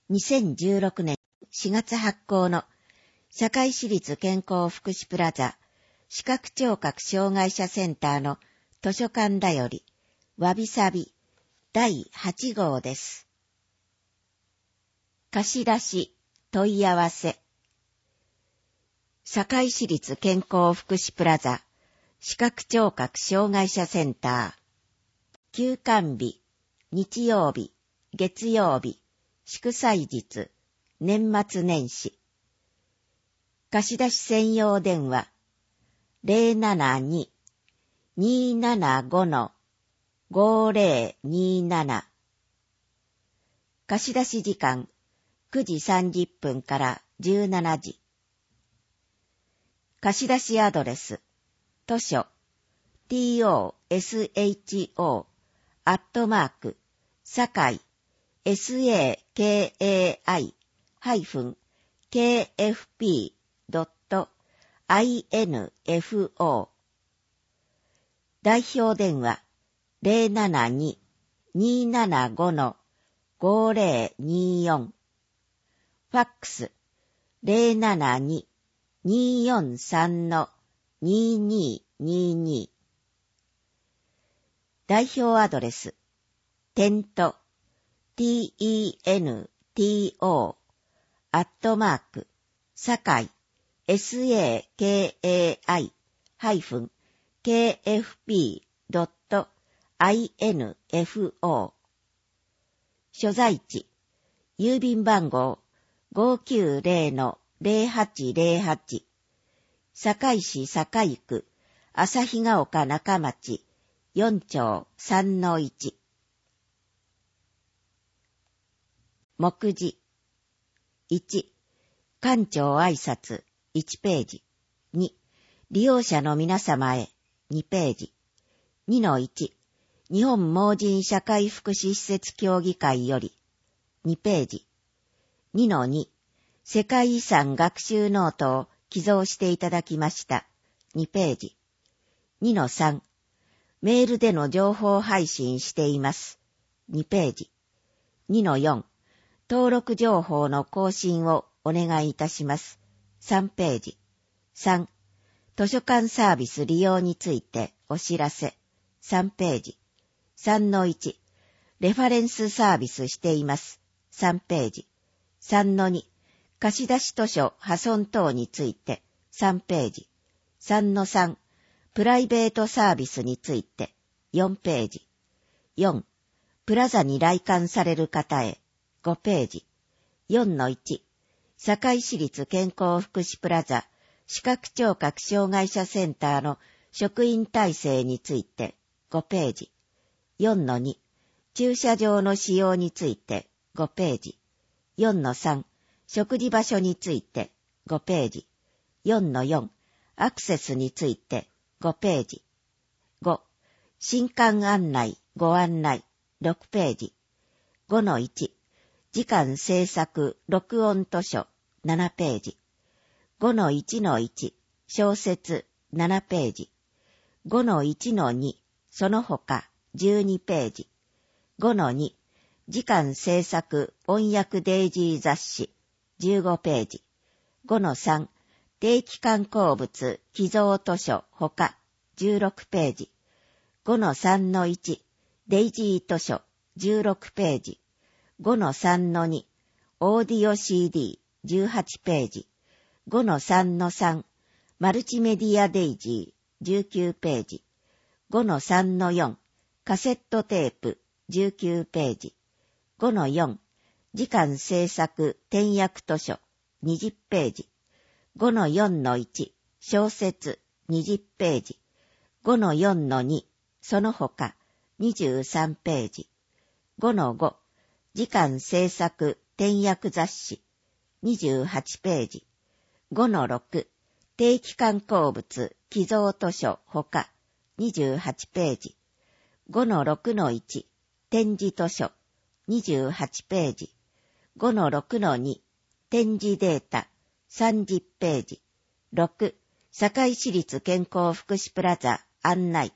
2016年4月発行の堺市立健康福祉プラザ視覚聴覚障害者センターの図書館だよりわびさび第8号です。貸し出し問い合わせ堺市立健康福祉プラザ視覚聴覚障害者センター休館日日曜日月曜日祝祭日、年末年始。貸し出し専用電話、072-275-5027。貸し出し時間、9時30分から17時。貸し出しアドレス、図書、tosho、@、sakai-kfp.info 代表電話 072-275-5024 ファックス 072-243-2222 代表アドレステントTENTO sakai sakai-kfp.info 所在地郵便番号 590-0808 堺市堺区旭ヶ丘中町4丁3-1目次1、館長挨拶1ページ2、利用者の皆様へ2ページ 2-1、日本盲人社会福祉施設協議会より2ページ 2-2、世界遺産学習ノートを寄贈していただきました2ページ 2-3、メールでの情報配信しています2ページ 2-4、登録情報の更新をお願いいたします。3ページ。3、図書館サービス利用についてお知らせ。3ページ。3-1、レファレンスサービスしています。3ページ。3-2、貸し出し図書破損等について。3ページ。3-3、プライベートサービスについて。4ページ。4、プラザに来館される方へ。5ページ。4-1、堺市立健康福祉プラザ視覚聴覚障害者センターの職員体制について5ページ。4-2、駐車場の使用について5ページ。4-3、食事場所について5ページ。4-4、アクセスについて5ページ。5、新刊案内ご案内6ページ。5-1、時間制作録音図書7ページ。5-1-1 小説7ページ。5-1-2 その他12ページ。5-2 時間制作音訳デイジー雑誌15ページ。5-3 定期刊行物寄贈図書他16ページ。5-3-1 デイジー図書16ページ。5-3-2 オーディオ CD18 ページ。5-3-3 マルチメディアデイジー19ページ。5-3-4 カセットテープ19ページ。5-4 時間制作点訳図書20ページ。5-4-1 小説20ページ。5-4-2 その他23ページ。5-5時間制作点訳雑誌28ページ。5-6 定期刊行物寄贈図書他28ページ。5-6-1 展示図書28ページ。5-6-2 展示データ30ページ。6堺市立健康福祉プラザ案内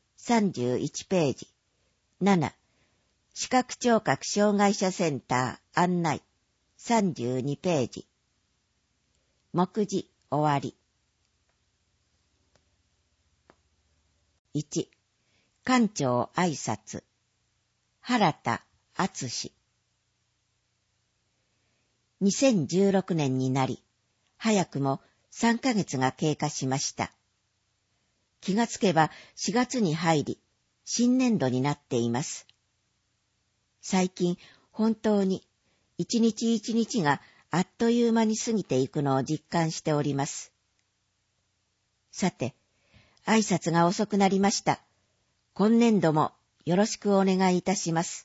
31ページ。7視覚聴覚障害者センター案内 32ページ。目次終わり。1、館長挨拶。原田敦。2016年になり、早くも3ヶ月が経過しました。気がつけば4月に入り、新年度になっています。最近、本当に一日一日があっという間に過ぎていくのを実感しております。さて、挨拶が遅くなりました。今年度もよろしくお願いいたします。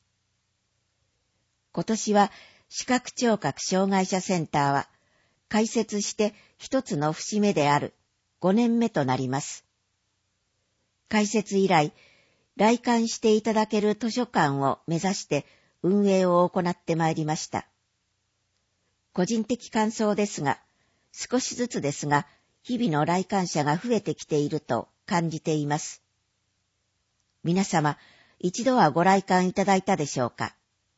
今年は視覚聴覚障害者センターは開設して一つの節目である5年目となります。開設以来、来館していただける図書館を目指して運営を行ってまいりました。個人的感想ですが、少しずつですが、日々の来館者が増えてきていると感じています。皆様、一度はご来館いただいたでしょうか。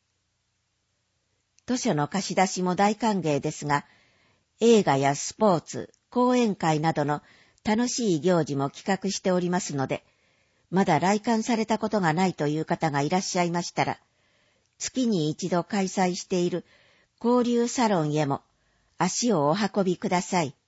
図書の貸し出しも大歓迎ですが、映画やスポーツ、講演会などの楽しい行事も企画しておりますので、まだ来館されたことがないという方がいらっしゃいましたら、月に一度開催している交流サロンへも足をお運びください。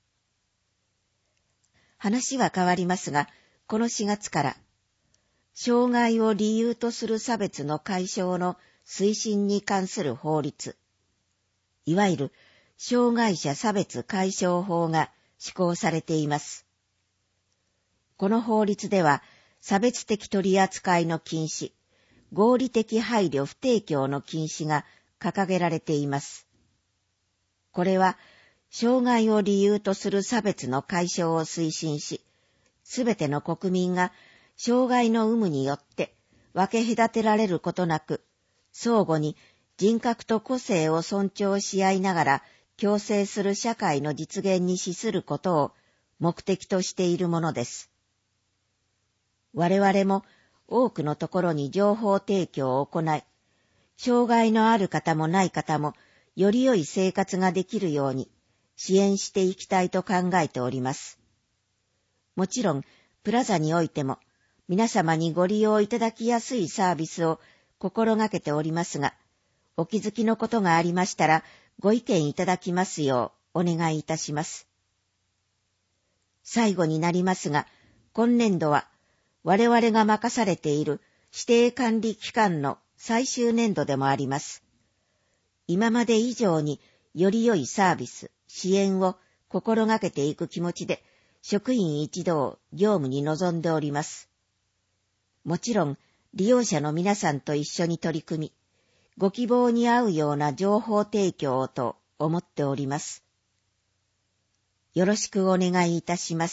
話は変わりますが、この4月から、障害を理由とする差別の解消の推進に関する法律、いわゆる障害者差別解消法が施行されています。この法律では、差別的取り扱いの禁止、合理的配慮不提供の禁止が掲げられています。これは、障害を理由とする差別の解消を推進し、すべての国民が障害の有無によって分け隔てられることなく、相互に人格と個性を尊重し合いながら共生する社会の実現に資することを目的としているものです。我々も多くのところに情報提供を行い、障害のある方もない方もより良い生活ができるように支援していきたいと考えております。もちろん、プラザにおいても皆様にご利用いただきやすいサービスを心がけておりますが、お気づきのことがありましたらご意見いただきますようお願いいたします。最後になりますが、今年度は我々が任されている指定管理機関の最終年度でもあります。今まで以上により良いサービス、支援を心がけていく気持ちで職員一同業務に臨んでおります。もちろん利用者の皆さんと一緒に取り組み、ご希望に合うような情報提供をと思っております。よろしくお願いいたします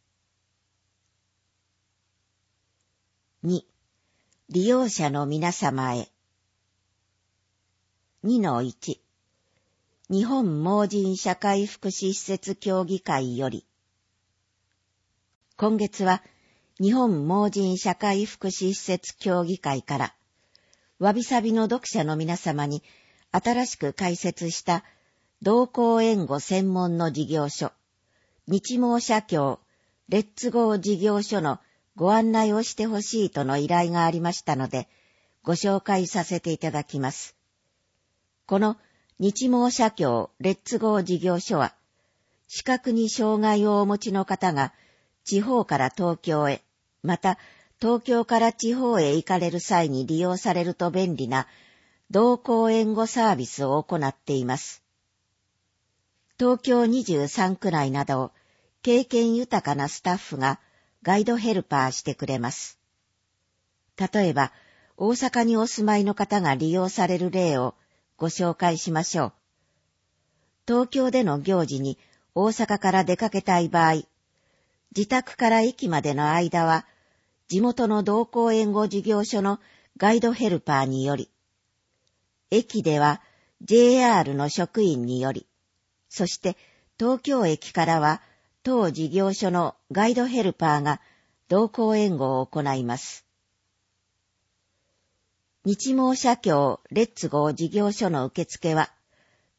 。2、利用者の皆様へ。2-1、日本盲人社会福祉施設協議会より。今月は日本盲人社会福祉施設協議会からわびさびの読者の皆様に新しく開設した同行援護専門の事業所、日盲社協レッツゴー事業所のご案内をしてほしいとの依頼がありましたので、ご紹介させていただきます。この日盲社協レッツゴー事業所は、視覚に障害をお持ちの方が地方から東京へ、また東京から地方へ行かれる際に利用されると便利な同行援護サービスを行っています。東京23区内などを経験豊かなスタッフがガイドヘルパーしてくれます。例えば、大阪にお住まいの方が利用される例をご紹介しましょう。東京での行事に大阪から出かけたい場合、自宅から駅までの間は、地元の同行援護事業所のガイドヘルパーにより、駅では JR の職員により、そして東京駅からは当事業所のガイドヘルパーが同行援護を行います。日盲社協レッツゴー事業所の受付は、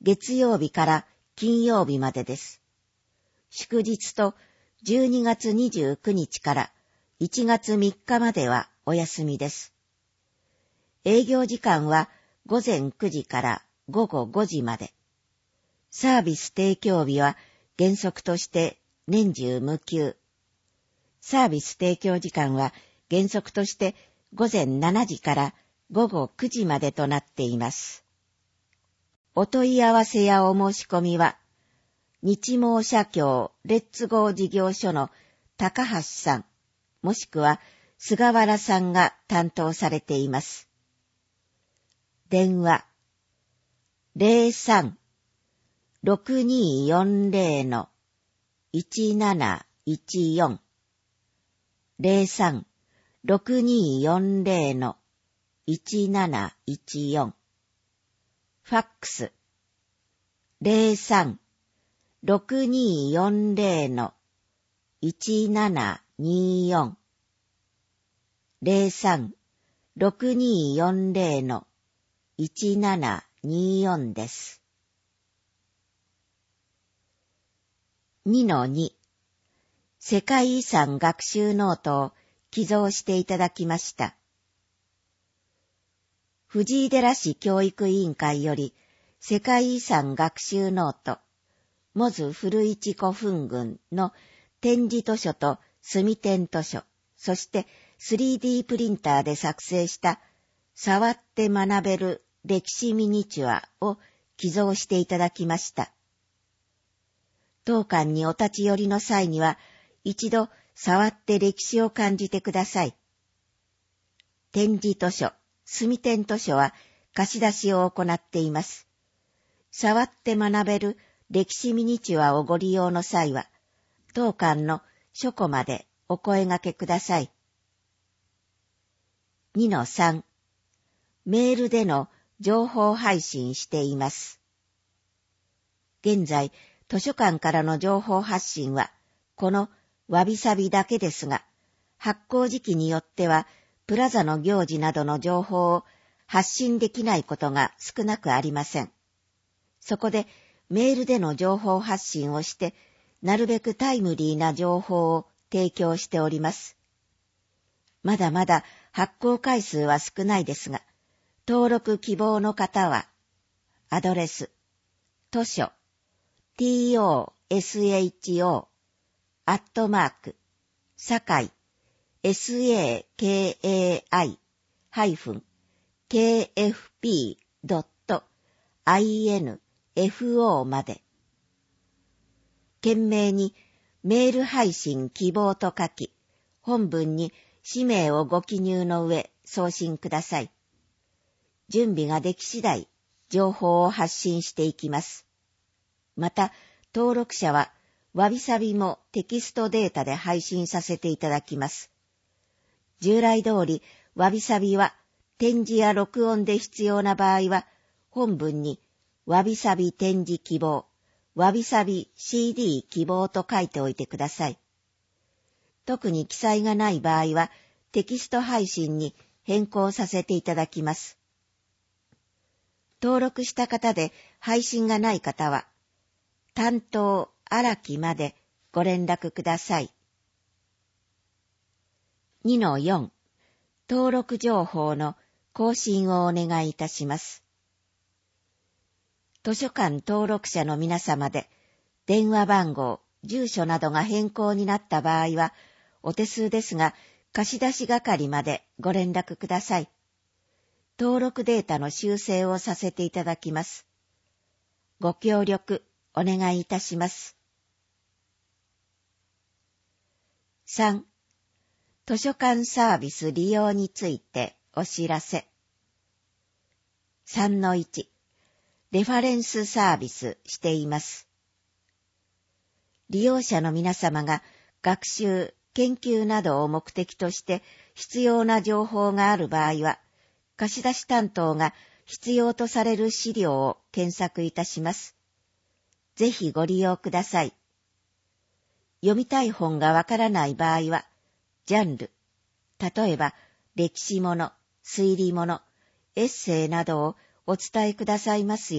月曜日から金曜日までです。祝日と12月29日から1月3日まではお休みです。営業時間は午前9時から午後5時まで。サービス提供日は原則として年中無休。サービス提供時間は原則として午前7時から午後9時までとなっています。お問い合わせやお申し込みは、日毛社協レッツゴー事業所の高橋さん、もしくは菅原さんが担当されています。電話03-6240-1714 03-6240-1714ファックス03-6240-1724 03-6240-1724です。2-2 世界遺産学習ノートを寄贈していただきました。藤井寺市教育委員会より世界遺産学習ノート、モズ古市古墳群の展示図書と墨展図書、そして 3D プリンターで作成した触って学べる歴史ミニチュアを寄贈していただきました。当館にお立ち寄りの際には一度触って歴史を感じてください。展示図書、墨展図書は貸し出しを行っています。触って学べる歴史ミニチュアをご利用の際は、当館の書庫までお声掛けください。2-3 メールでの情報配信しています。現在、図書館からの情報発信は、このわびさびだけですが、発行時期によっては、プラザの行事などの情報を発信できないことが少なくありません。そこでメールでの情報発信をして、なるべくタイムリーな情報を提供しております。まだまだ発行回数は少ないですが、登録希望の方は、アドレス、図書、tosho、堺、sakai-kfp.info まで。懸命にメール配信希望と書き、本文に氏名をご記入の上送信ください。準備ができ次第、情報を発信していきます。また、登録者は、わびさびもテキストデータで配信させていただきます。従来通り、わびさびは展示や録音で必要な場合は、本文にわびさび展示希望、わびさび CD 希望と書いておいてください。特に記載がない場合は、テキスト配信に変更させていただきます。登録した方で配信がない方は、担当荒木までご連絡ください。2-4 登録情報の更新をお願いいたします。図書館登録者の皆様で電話番号、住所などが変更になった場合は、お手数ですが貸出係までご連絡ください。登録データの修正をさせていただきます。ご協力お願いいたします。3. 図書館サービス利用についてお知らせ。3-1 レファレンスサービスしています。利用者の皆様が学習、研究などを目的として必要な情報がある場合は、貸出担当が必要とされる資料を検索いたします。ぜひご利用ください。読みたい本がわからない場合は、ジャンル、例えば歴史もの、推理もの、エッセイなどをお伝えくださいますよ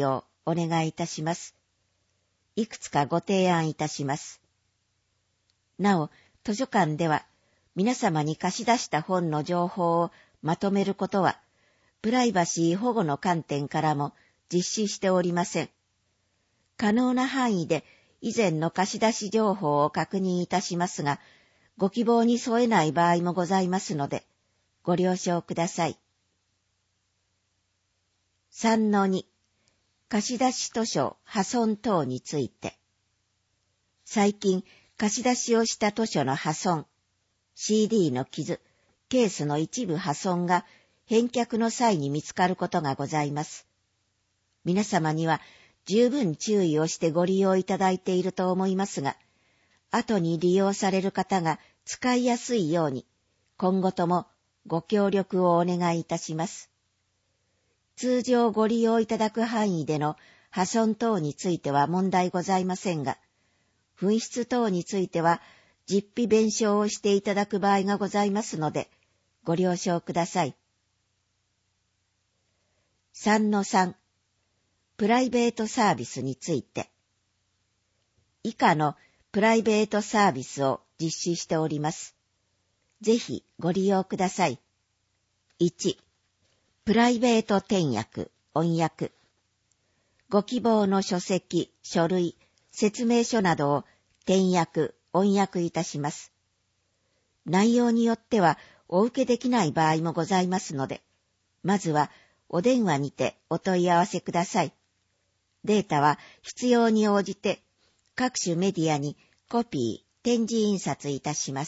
お願いいたします。いくつかご提案いたします。なお、図書館では皆様に貸し出した本の情報をまとめることは、プライバシー保護の観点からも実施しておりません。可能な範囲で以前の貸し出し情報を確認いたしますが、ご希望に添えない場合もございますので、ご了承ください。3-2、貸し出し図書破損等について。最近、貸し出しをした図書の破損、CD の傷、ケースの一部破損が返却の際に見つかることがございます。皆様には十分注意をしてご利用いただいていると思いますが、後に利用される方が使いやすいように、今後ともご協力をお願いいたします。通常ご利用いただく範囲での破損等については問題ございませんが、紛失等については実費弁償をしていただく場合がございますので、ご了承ください。3-3、プライベートサービスについて。以下のプライベートサービスを実施しております。ぜひご利用ください。1、プライベート転訳、翻訳。ご希望の書籍、書類、説明書などを転訳、翻訳いたします。内容によってはお受けできない場合もございますので、まずはお電話にてお問い合わせください。データは必要に応じて各種メディアにコピー、展示印刷いたします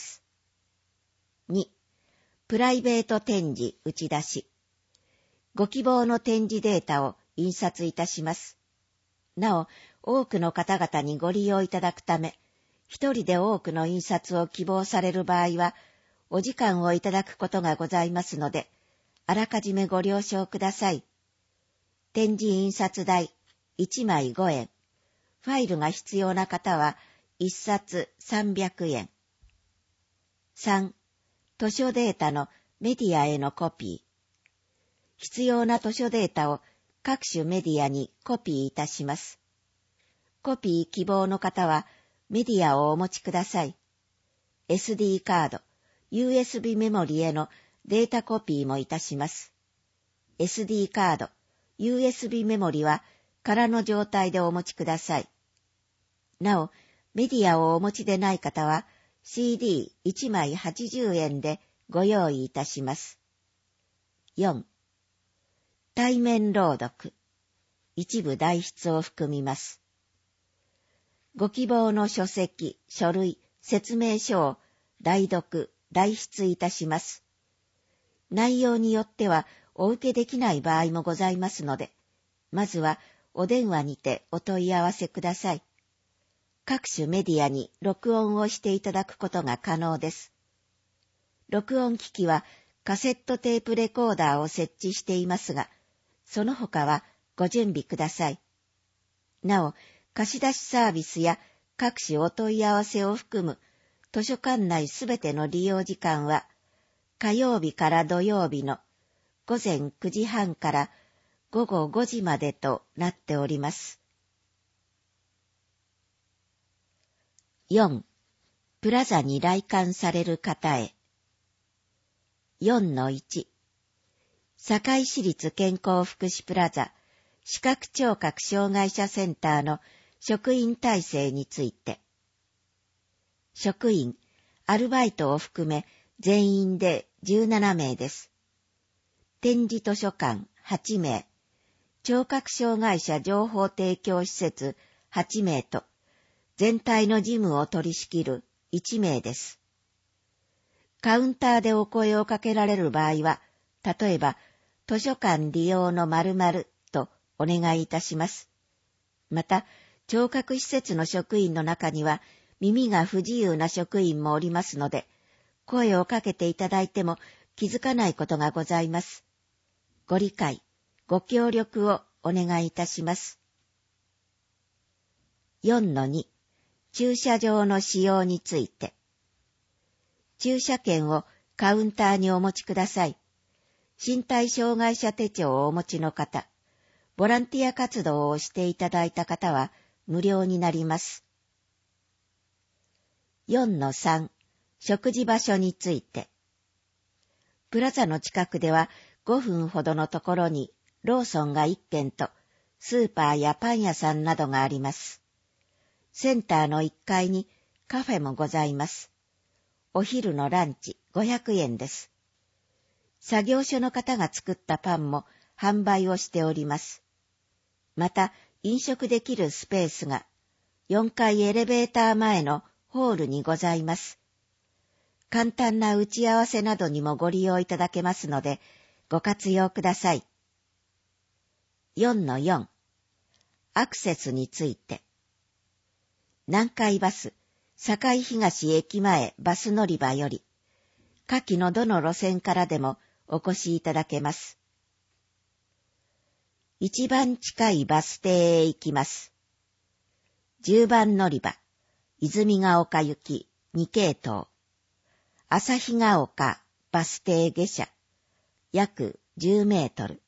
。2、プライベート展示打ち出し。ご希望の展示データを印刷いたします。なお、多くの方々にご利用いただくため、一人で多くの印刷を希望される場合は、お時間をいただくことがございますので、あらかじめご了承ください。展示印刷代1枚5円。ファイルが必要な方は1冊300円。3、図書データのメディアへのコピー。必要な図書データを各種メディアにコピーいたします。コピー希望の方はメディアをお持ちください。SD カード、USB メモリへのデータコピーもいたします。SD カード、USB メモリは空の状態でお持ちください。なお、メディアをお持ちでない方は CD1 枚80円でご用意いたします。4、対面朗読。一部代筆を含みます。ご希望の書籍、書類、説明書を代読、代筆いたします。内容によってはお受けできない場合もございますので、まずはお電話にてお問い合わせください。各種メディアに録音をしていただくことが可能です。録音機器はカセットテープレコーダーを設置していますが、その他はご準備ください。なお、貸し出しサービスや各種お問い合わせを含む図書館内すべての利用時間は、火曜日から土曜日の午前9時半から午後5時までとなっております。4、プラザに来館される方へ。4-1、堺市立健康福祉プラザ視覚聴覚障害者センターの職員体制について。職員、アルバイトを含め全員で17名です。展示図書館8名、聴覚障害者情報提供施設8名と、全体の事務を取り仕切る1名です。カウンターでお声をかけられる場合は、例えば、図書館利用の〇〇とお願いいたします。また、聴覚施設の職員の中には耳が不自由な職員もおりますので、声をかけていただいても気づかないことがございます。ご理解、ご協力をお願いいたします。4-2、駐車場の使用について。駐車券をカウンターにお持ちください。身体障害者手帳をお持ちの方、 ボランティア活動をしていただいた方は無料になります。4-3 食事場所について。プラザの近くでは5分ほどのところにローソンが1軒とスーパーやパン屋さんなどがあります。センターの1階にカフェもございます。お昼のランチ500円です。作業所の方が作ったパンも販売をしております。また飲食できるスペースが4階エレベーター前のホールにございます。簡単な打ち合わせなどにもご利用いただけますので、ご活用ください。4-4 アクセスについて。南海バス、堺東駅前バス乗り場より、下記のどの路線からでもお越しいただけます。一番近いバス停へ行きます。10番乗り場、泉ヶ丘行き2系統。旭ヶ丘バス停下車、約10メートル。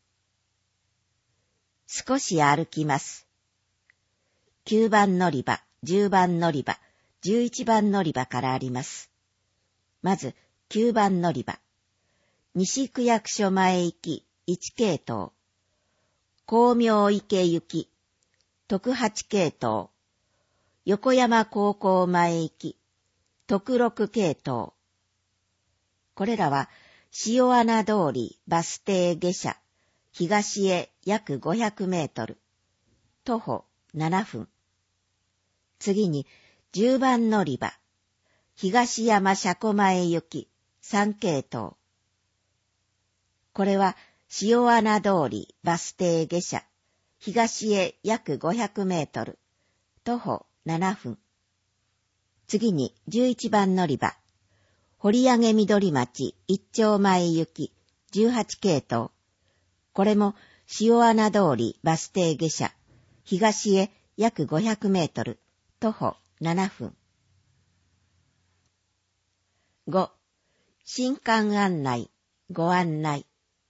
少し歩きます。9番乗り場、10番乗り場、11番乗り場からあります。まず9番乗り場。西区役所前行き1系統。光明池行き、徳8系統。横山高校前行き、徳6系統。これらは塩穴通りバス停下車、東へ約500メートル。徒歩7分。次に10番乗り場、東山車庫前行き3系統。これは塩穴通りバス停下車、東へ約500メートル。徒歩7分。次に11番乗り場、堀上緑町一丁前行き18系統。これも塩穴通りバス停下車、東へ約500メートル。徒歩7分。5. 新館案内、ご案内。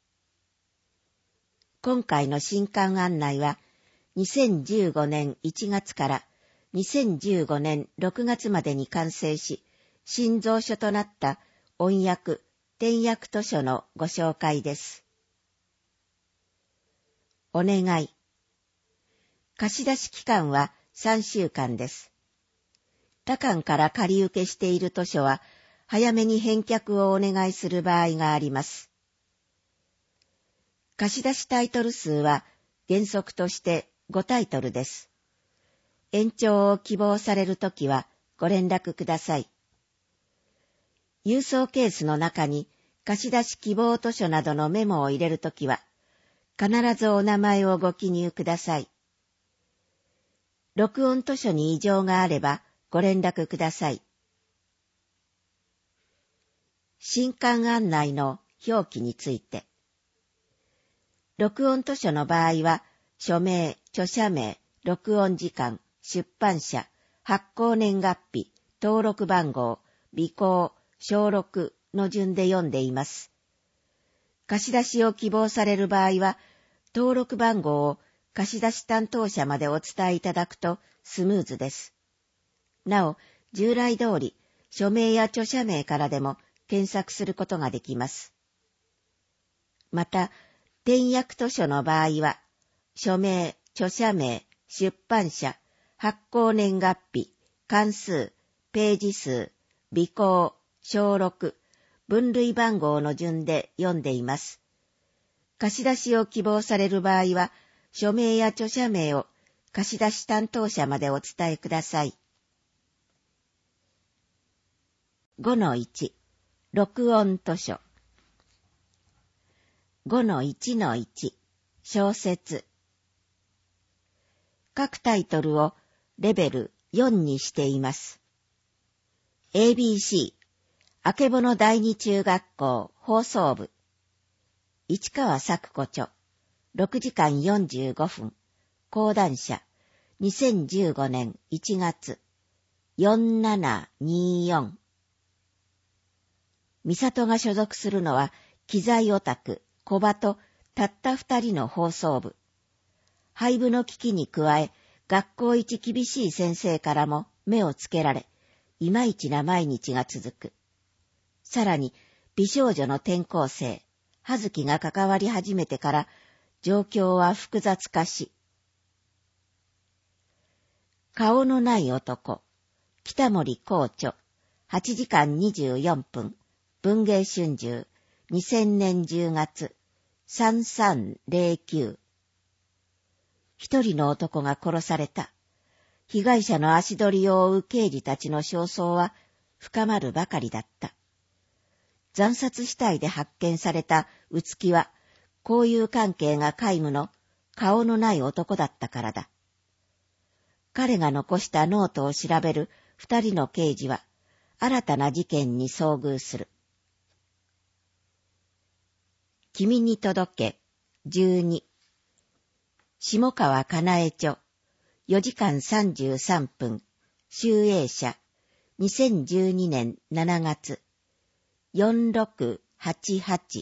今回の新館案内は、2015年1月から2015年6月までに完成し、新蔵書となった音訳、点訳図書のご紹介です。お願い。貸し出し期間は3週間です。他館から借り受けしている図書は、早めに返却をお願いする場合があります。貸し出しタイトル数は原則として5タイトルです。延長を希望されるときはご連絡ください。郵送ケースの中に貸し出し希望図書などのメモを入れるときは、必ずお名前をご記入ください。録音図書に異常があればご連絡ください。新刊案内の表記について。録音図書の場合は、署名、著者名、録音時間、出版社、発行年月日、登録番号、尾行、小録の順で読んでいます。貸し出しを希望される場合は、登録番号を貸し出し担当者までお伝えいただくとスムーズです。なお、従来通り、署名や著者名からでも検索することができます。また、点訳図書の場合は、署名、著者名、出版社、発行年月日、巻数、ページ数、尾行、小録、分類番号の順で読んでいます。貸し出しを希望される場合は、署名や著者名を貸し出し担当者までお伝えください。5-1 録音図書。5-1-1 小説。各タイトルをレベル4にしています。ABC あけぼの第二中学校放送部。市川咲子著。6時間45分。講談社。2015年1月。4724。美里が所属するのは、機材オタク、小場とたった2人の放送部。 廃部の危機に加え、学校一厳しい先生からも目をつけられ、いまいちな毎日が続く。さらに、美少女の転校生、葉月が関わり始めてから、状況は複雑化し、顔のない男、北森校著、8時間24分、文藝春秋、2000年10月、3309。一人の男が殺された。被害者の足取りを追う刑事たちの焦燥は深まるばかりだった。惨殺死体で発見されたうつきは、交友関係が皆無の顔のない男だったからだ。彼が残したノートを調べる二人の刑事は、新たな事件に遭遇する。君に届け、12。下川かなえ著、4時間33分、集英社、2012年7月、4688。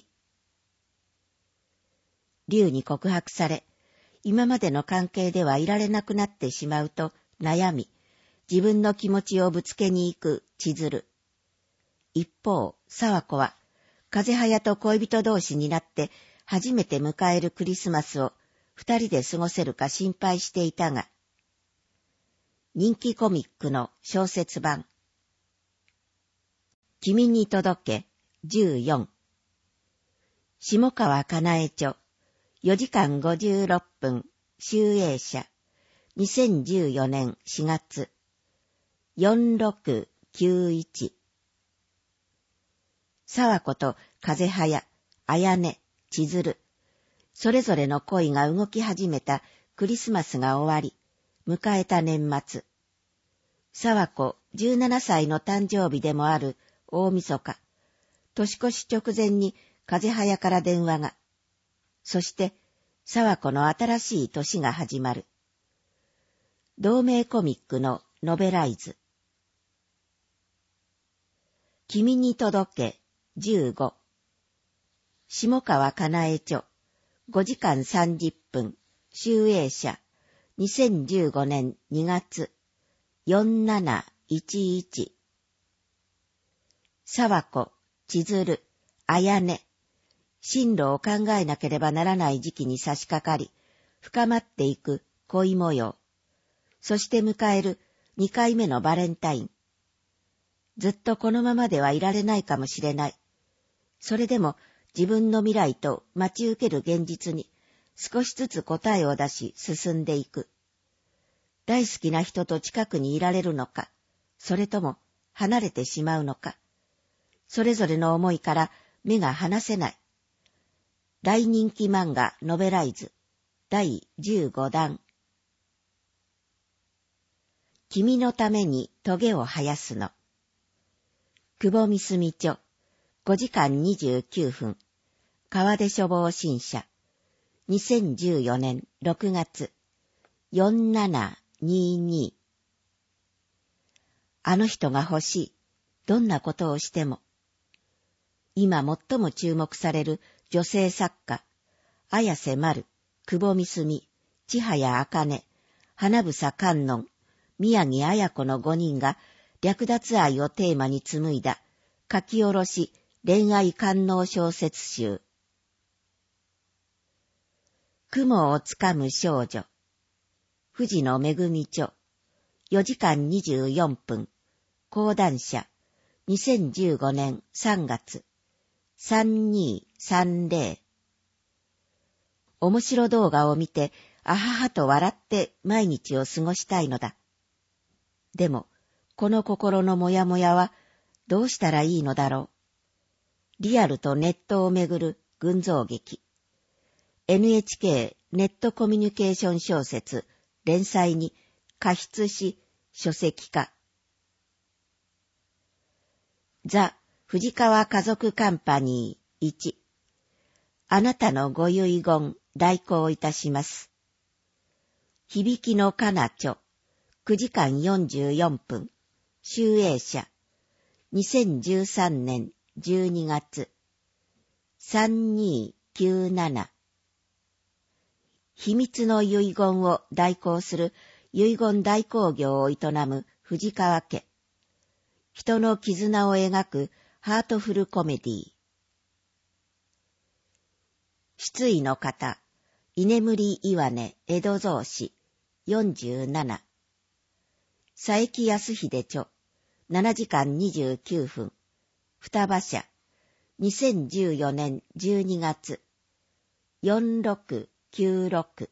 竜に告白され、今までの関係ではいられなくなってしまうと悩み、自分の気持ちをぶつけに行く千鶴。一方、沢子は、風早と恋人同士になって初めて迎えるクリスマスを二人で過ごせるか心配していたが、人気コミックの小説版。君に届け、14。下川かなえ著、4時間56分、集英社、2014年4月、4691。沢子と風早、綾音、千鶴、それぞれの恋が動き始めたクリスマスが終わり、迎えた年末。沢子17歳の誕生日でもある大晦日、年越し直前に風早から電話が。そして、沢子の新しい年が始まる。同名コミックのノベライズ。君に届け、15。下川かなえ著、5時間30分、集英社、2015年2月、4711。沢子、千鶴、綾音、進路を考えなければならない時期に差し掛かり、深まっていく恋模様。そして迎える2回目のバレンタイン。ずっとこのままではいられないかもしれない。それでも自分の未来と待ち受ける現実に少しずつ答えを出し進んでいく。大好きな人と近くにいられるのか、それとも離れてしまうのか。それぞれの思いから目が離せない。大人気漫画ノベライズ第15弾。君のために棘を生やすの。久保みすみ著、5時間29分、川出書房新社、2014年6月、4722。あの人が欲しい。どんなことをしても。今最も注目される女性作家、綾瀬まる、久保みすみ、千早茜、花房観音、宮城綾子の5人が略奪愛をテーマに紡いだ書き下ろし恋愛官能小説集。雲をつかむ少女。藤野めぐみ著。4時間24分。講談社。2015年3月。3230。面白動画を見て、あははと笑って毎日を過ごしたいのだ。でも、この心のもやもやはどうしたらいいのだろう。リアルとネットをめぐる群像劇。NHK ネットコミュニケーション小説連載に加筆し書籍化。ザ・藤川家族カンパニー1。あなたのご遺言代行いたします。響きのかな著。9時間44分。集英社。2013年12月。3297。 秘密の遺言を代行する遺言代行業を営む藤川家。人の絆を描くハートフルコメディ。失意の方、居眠り岩根江戸草子47。佐伯康秀著、7時間29分。双葉社、2014年12月。4696。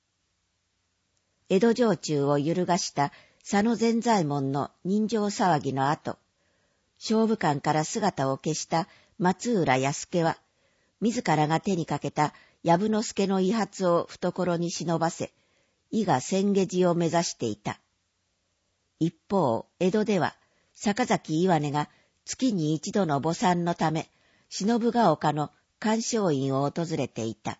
江戸城中を揺るがした佐野善左衛門の人情騒ぎの後、勝負館から姿を消した松浦安家は、自らが手にかけた藪之助の遺髪を懐に忍ばせ、伊賀千下寺を目指していた。一方、江戸では、坂崎岩根が月に一度の墓参のため、忍ヶ丘の鑑賞院を訪れていた。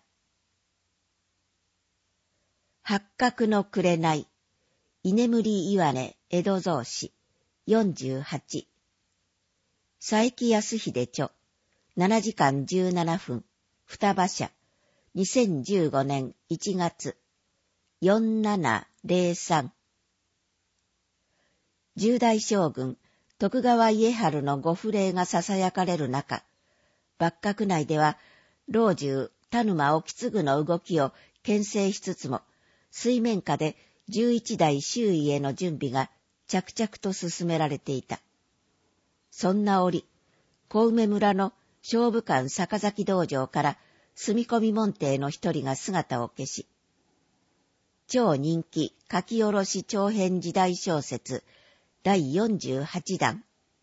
八角の紅、居眠り岩根江戸草子48。佐伯康秀著、7時間17分、双葉社、2015年1月。4703。十代将軍、徳川家治のご不礼が囁かれる中、幕閣内では、老中田沼意次の動きを牽制しつつも、水面下で11代周囲への準備が着々と進められていた。そんな折、小梅村の勝負館坂崎道場から住み込み門弟の一人が姿を消し、超人気書き下ろし長編時代小説第48弾。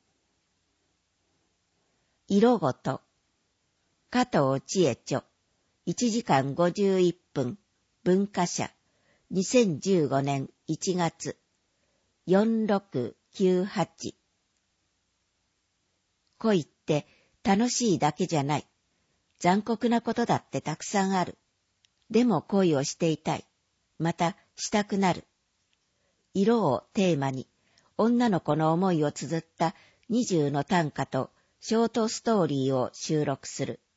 色ごと。加藤千恵著。1時間51分。文化社。2015年1月。4698。恋って楽しいだけじゃない。残酷なことだってたくさんある。でも恋をしていたい。またしたくなる。色をテーマに、女の子の思いを綴った20の短歌とショートストーリーを収録する。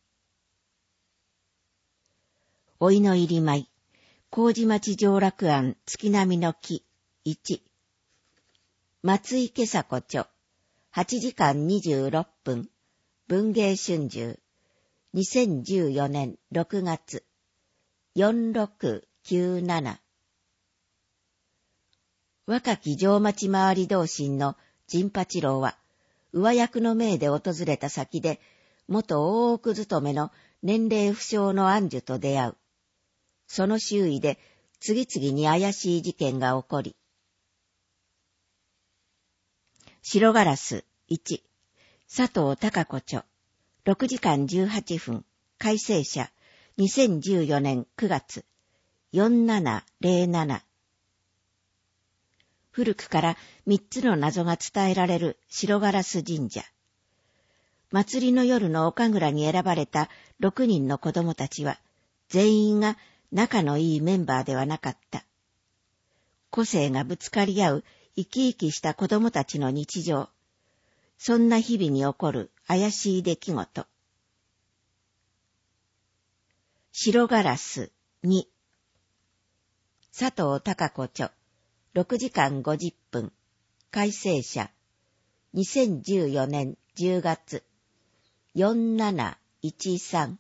おいの入り舞、麹町上洛庵月並みの木1。松井家佐子著、8時間26分、文芸春秋、2014年6月。4697。若き上町回り同心の陣八郎は、上役の命で訪れた先で、元大奥勤めの年齢不詳の安寿と出会う。その周囲で次々に怪しい事件が起こり。白ガラス1、佐藤孝子著、6時間18分、改正者、2014年9月。4707。古くから3つの謎が伝えられる白ガラス神社。祭りの夜のお神楽に選ばれた6人の子供たちは、全員が仲のいいメンバーではなかった。個性がぶつかり合う生き生きした子供たちの日常。そんな日々に起こる怪しい出来事。白ガラス2。佐藤孝子著、6時間50分、改正者、2014年10月。4713。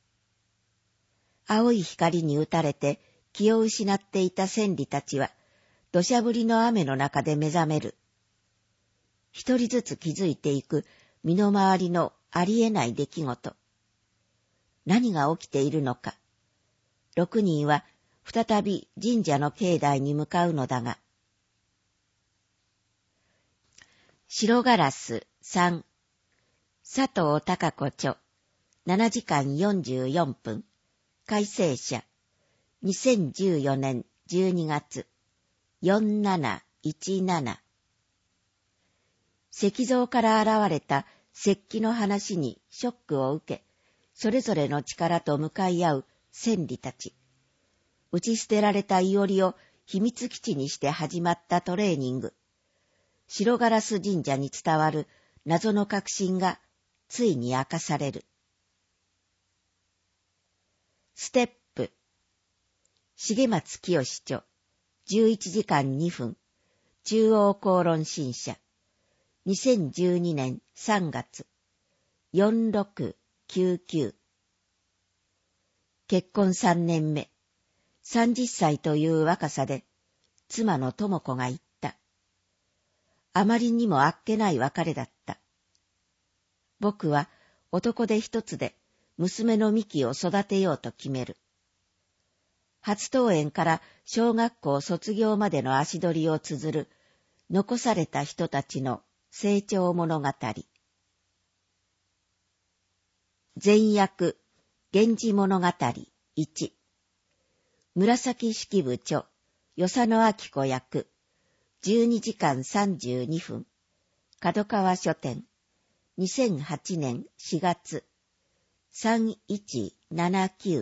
青い光に打たれて気を失っていた千里たちは、土砂降りの雨の中で目覚める。一人ずつ気づいていく身の回りのありえない出来事。何が起きているのか。6人は再び神社の境内に向かうのだが。白ガラス3。佐藤孝子著、7時間44分、改正者、2014年12月。4717。石像から現れた石器の話にショックを受け、それぞれの力と向かい合う千里たち。打ち捨てられたいおりを秘密基地にして始まったトレーニング。白ガラス神社に伝わる謎の核心がついに明かされる。ステップ。 重松清著、11時間2分、中央公論新社、2012年3月、4699。結婚3年目、30歳という若さで、妻の智子が言った。あまりにもあっけない別れだった。僕は男手一つで娘の美紀を育てようと決める。初登園から小学校卒業までの足取りを綴る残された人たちの成長物語。前訳、源氏物語1。紫式部著、与謝野明子役、12時間32分、角川書店、2008年4月、3179。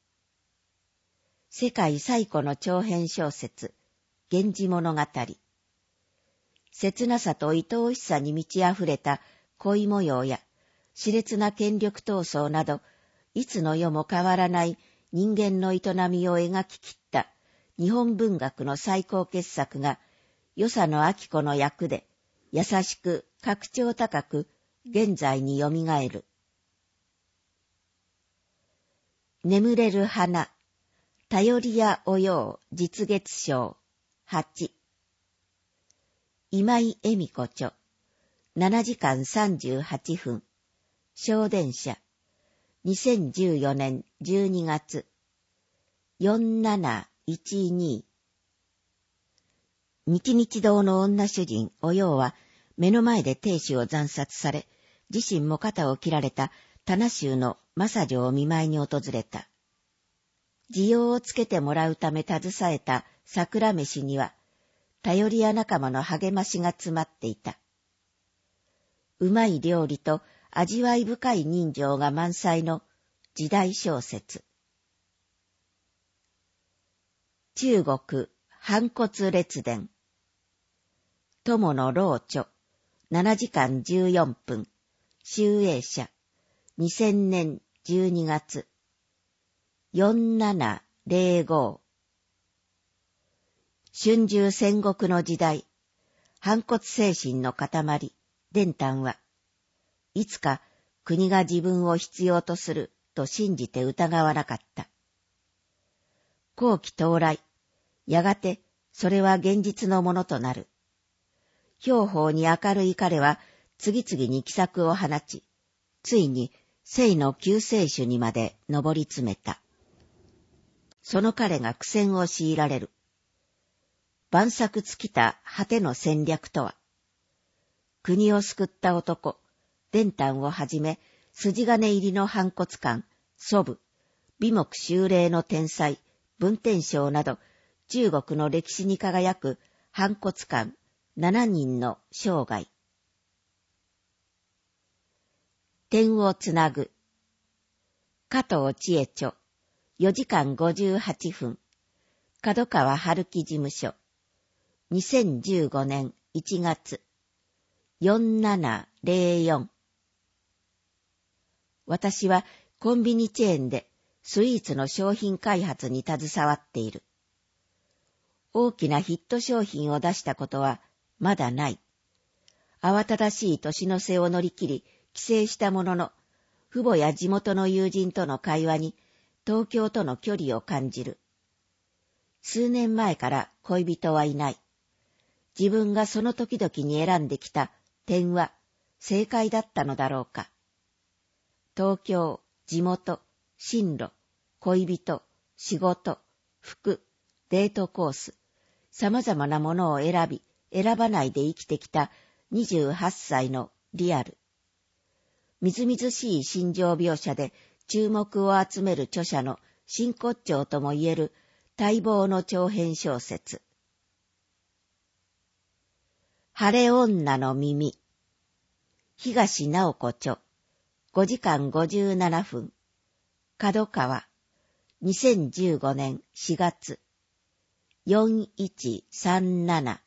世界最古の長編小説、源氏物語。切なさと愛おしさに満ち溢れた恋模様や、熾烈な権力闘争など、いつの世も変わらない人間の営みを描き切った日本文学の最高傑作が、与謝野明子の役で、優しく格調高く現在によみがえる。眠れる花、頼りやおよう実月賞、8。今井恵美子著、7時間38分、小電車、2014年12月、4712。日々堂の女主人おようは、目の前で亭主を惨殺され、自身も肩を切られた棚衆の政女を見舞いに訪れた。需要をつけてもらうため携えた桜飯には、頼り屋仲間の励ましが詰まっていた。うまい料理と味わい深い人情が満載の時代小説。中国反骨列伝。友の老著、7時間14分、集英社、2000年12月、4705。春秋戦国の時代、反骨精神の塊、伝丹は、いつか国が自分を必要とすると信じて疑わなかった。後期到来、やがてそれは現実のものとなる。兵法に明るい彼は次々に奇策を放ち、ついに聖の救世主にまで上り詰めた。その彼が苦戦を強いられる。万策尽きた果ての戦略とは、国を救った男、伝丹をはじめ、筋金入りの反骨官、祖父、美目秀麗の天才、文天祥など、中国の歴史に輝く反骨官7人の生涯。点をつなぐ。加藤千恵著、4時間58分。角川春樹事務所。2015年1月。4704。私はコンビニチェーンでスイーツの商品開発に携わっている。大きなヒット商品を出したことはまだない。慌ただしい年の瀬を乗り切り帰省したものの、父母や地元の友人との会話に東京との距離を感じる。数年前から恋人はいない。自分がその時々に選んできた点は正解だったのだろうか。東京、地元、進路、恋人、仕事、服、デートコース、様々なものを選び、選ばないで生きてきた28歳のリアル。みずみずしい心情描写で注目を集める著者の真骨頂ともいえる待望の長編小説。晴れ女の耳。東直子著、5時間57分。角川、2015年4月。4137。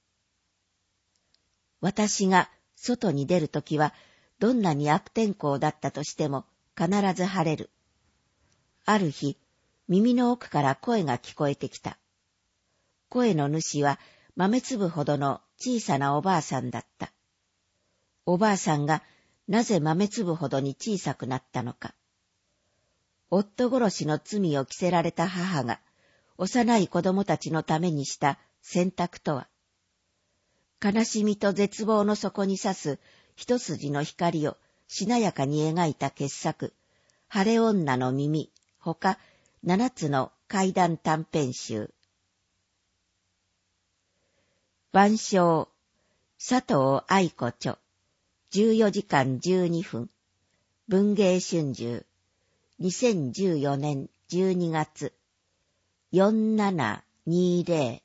私が外に出るときは、どんなに悪天候だったとしても必ず晴れる。ある日、 耳の奥から声が聞こえてきた。声の主は豆粒ほどの小さなおばあさんだった。おばあさんがなぜ豆粒ほどに小さくなったのか。夫殺しの罪を着せられた母が幼い子供たちのためにした選択とは。悲しみと絶望の底に差す一筋の光をしなやかに描いた傑作、晴れ女の耳、ほか7つの怪談短編集。晩鐘、佐藤愛子著、14時間12分、文藝春秋、2014年12月、4720。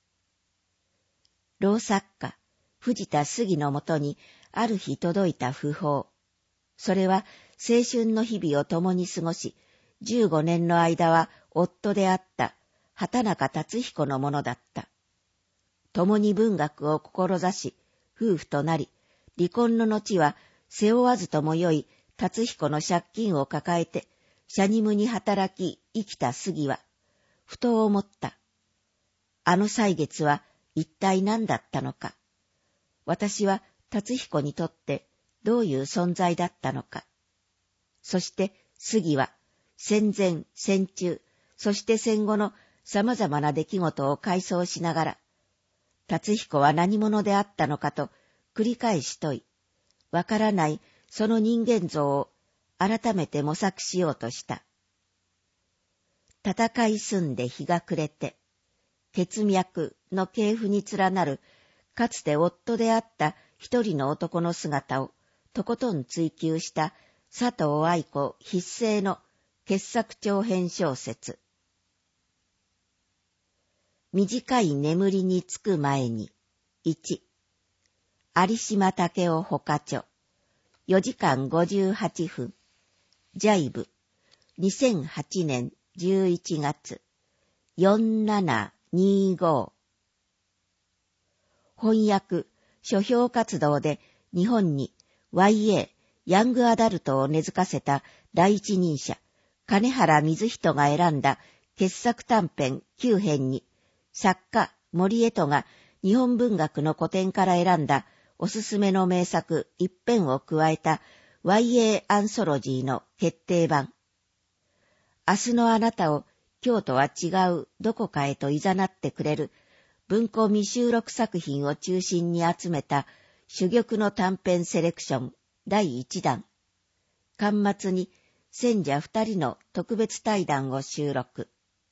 老作家、藤田杉のもとにある日届いた訃報。それは青春の日々を共に過ごし、15年の間は夫であった畑中達彦のものだった。共に文学を志し、夫婦となり、離婚の後は背負わずともよい達彦の借金を抱えて、しゃにむに働き生きた杉は、ふと思った。あの歳月は一体何だったのか。私は達彦にとってどういう存在だったのか。そして杉は戦前、戦中、そして戦後の様々な出来事を回想しながら、達彦は何者であったのかと繰り返し問い、わからないその人間像を改めて模索しようとした。戦い済んで日が暮れて、血脈の系譜に連なる、かつて夫であった一人の男の姿をとことん追求した佐藤愛子筆生の傑作長編小説。短い眠りにつく前に、1、有島武雄ほか著、4時間58分、ジャイブ、2008年11月、4725。翻訳、書評活動で日本に YA、ヤングアダルトを根付かせた第一人者、金原水人が選んだ傑作短編9編に、作家森江戸が日本文学の古典から選んだおすすめの名作1編を加えた YA アンソロジーの決定版。明日のあなたを今日とは違うどこかへと誘ってくれる文庫未収録作品を中心に集めた珠玉の短編セレクション第1弾。巻末に選者2人の特別対談を収録。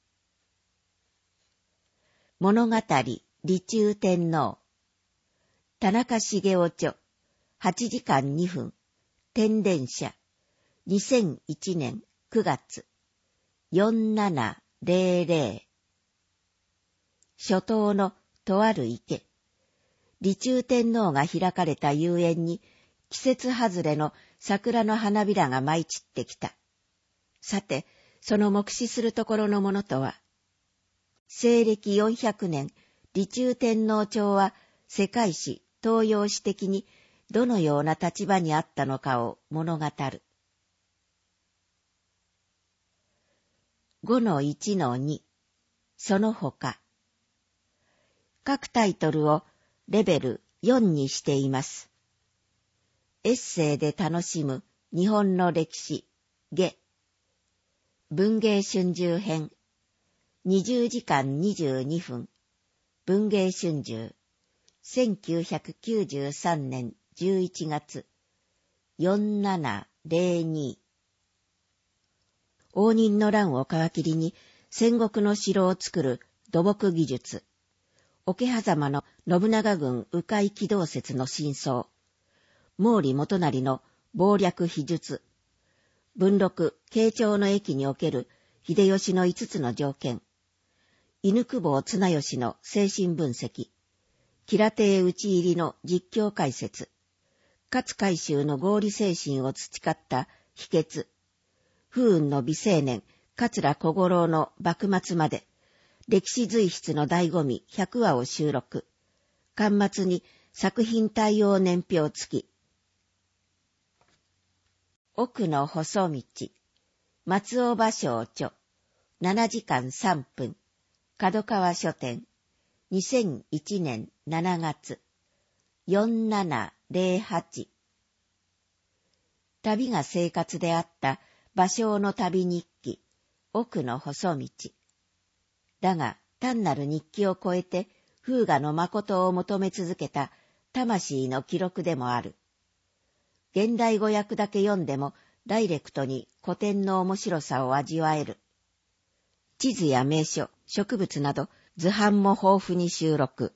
物語、李中天皇。田中茂雄著、8時間2分、天電社、2001年9月、4700。初冬のとある池。李中天皇が開かれた遊園に、季節外れの桜の花びらが舞い散ってきた。さて、その目視するところのものとは、西暦400年、李中天皇朝は世界史、東洋史的にどのような立場にあったのかを物語る。5-1-2、その他。各タイトルをレベル4にしています。エッセイで楽しむ日本の歴史、下。文藝春秋編。20時間22分。文藝春秋。1993年11月。4702。応仁の乱を皮切りに戦国の城を作る土木技術。桶狭間の信長軍迂回機動説の真相。毛利元就の謀略秘術。文録、慶長の役における秀吉の5つの条件。犬久保綱吉の精神分析。吉良邸討ち入りの実況解説。勝海舟の合理精神を培った秘訣。風雲の美青年、桂小五郎の幕末まで。歴史随筆の醍醐味100話を収録。巻末に作品対応年表付き。奥の細道。松尾芭蕉著。 7時間3分、角川書店、2001年7月、4708。旅が生活であった芭蕉の旅日記、奥の細道。だが、単なる日記を超えて、風雅の誠を求め続けた魂の記録でもある。現代語訳だけ読んでも、ダイレクトに古典の面白さを味わえる。地図や名所、植物など図版も豊富に収録。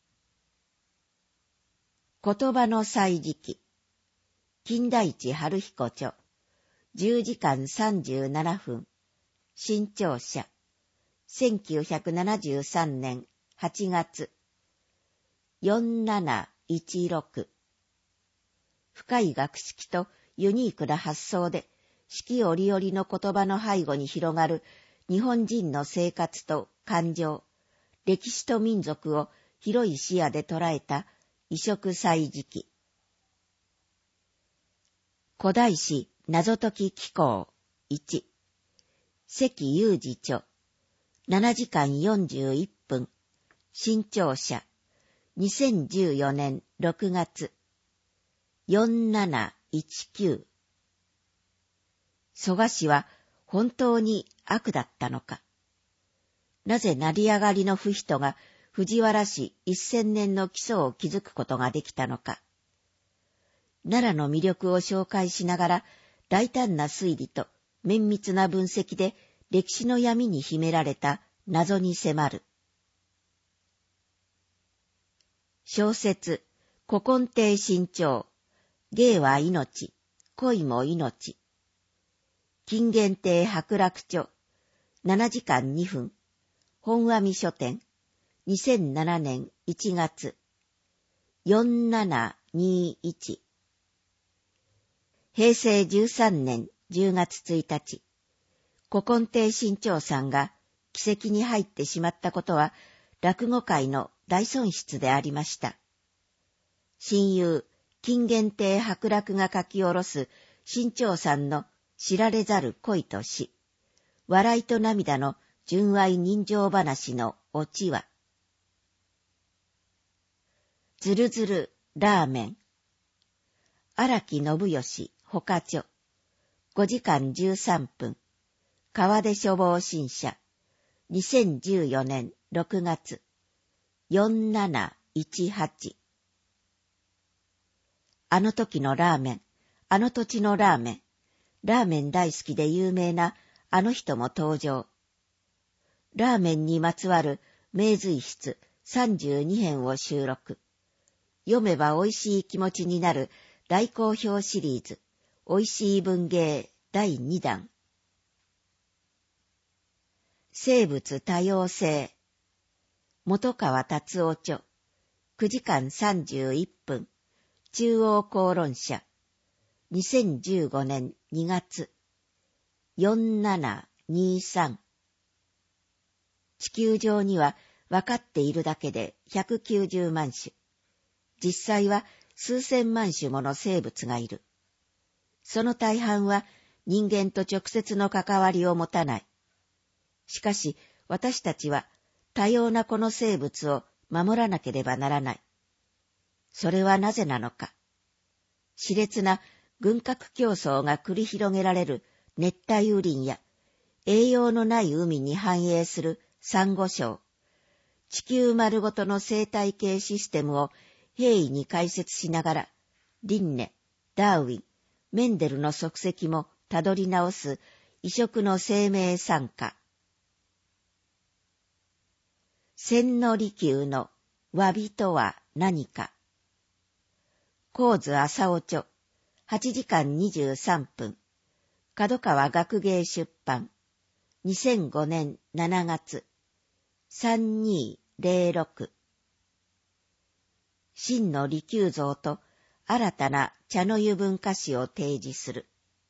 言葉の歳時記。金田一春彦著。10時間37分。新潮社。1973年8月。4716。深い学識とユニークな発想で、四季折々の言葉の背後に広がる日本人の生活と感情、歴史と民族を広い視野で捉えた異色歳時記。古代史謎解き紀行1。関裕二著。7時間41分。新潮社。2014年6月。4719。蘇我氏は本当に悪だったのか。なぜ成り上がりの不人が藤原氏1000年の基礎を築くことができたのか。奈良の魅力を紹介しながら、大胆な推理と綿密な分析で歴史の闇に秘められた謎に迫る。小説、古今亭新潮。芸は命、恋も命。金原亭博楽著。7時間2分。本阿弥書店。2007年1月。4721。平成13年10月1日。古今亭新潮さんが奇跡に入ってしまったことは、落語界の大損失でありました。親友、金原亭博楽が書き下ろす新潮さんの知られざる恋と死、笑いと涙の純愛人情話のオチは、ずるずるラーメン。荒木信義ほか著。5時間13分。川出書房新社。2014年6月。4718。あの時のラーメン、あの土地のラーメン、ラーメン大好きで有名なあの人も登場。ラーメンにまつわる名随筆32編を収録。読めば美味しい気持ちになる大好評シリーズ、美味しい文芸第2弾。生物多様性。本川達夫著。9時間31分。中央公論社。2015年2月。4723。地球上には分かっているだけで190万種。実際は数千万種もの生物がいる。その大半は人間と直接の関わりを持たない。しかし私たちは多様なこの生物を守らなければならない。それはなぜなのか。熾烈な軍拡競争が繰り広げられる熱帯雨林や栄養のない海に繁栄するサンゴ礁、地球丸ごとの生態系システムを平易に解説しながら、リンネ、ダーウィン、メンデルの足跡もたどり直す異色の生命参加。千利休の詫びとは何か。神津浅尾著。8時間23分。角川学芸出版。2005年7月。3206。真の利休像と新たな茶の湯文化史を提示する。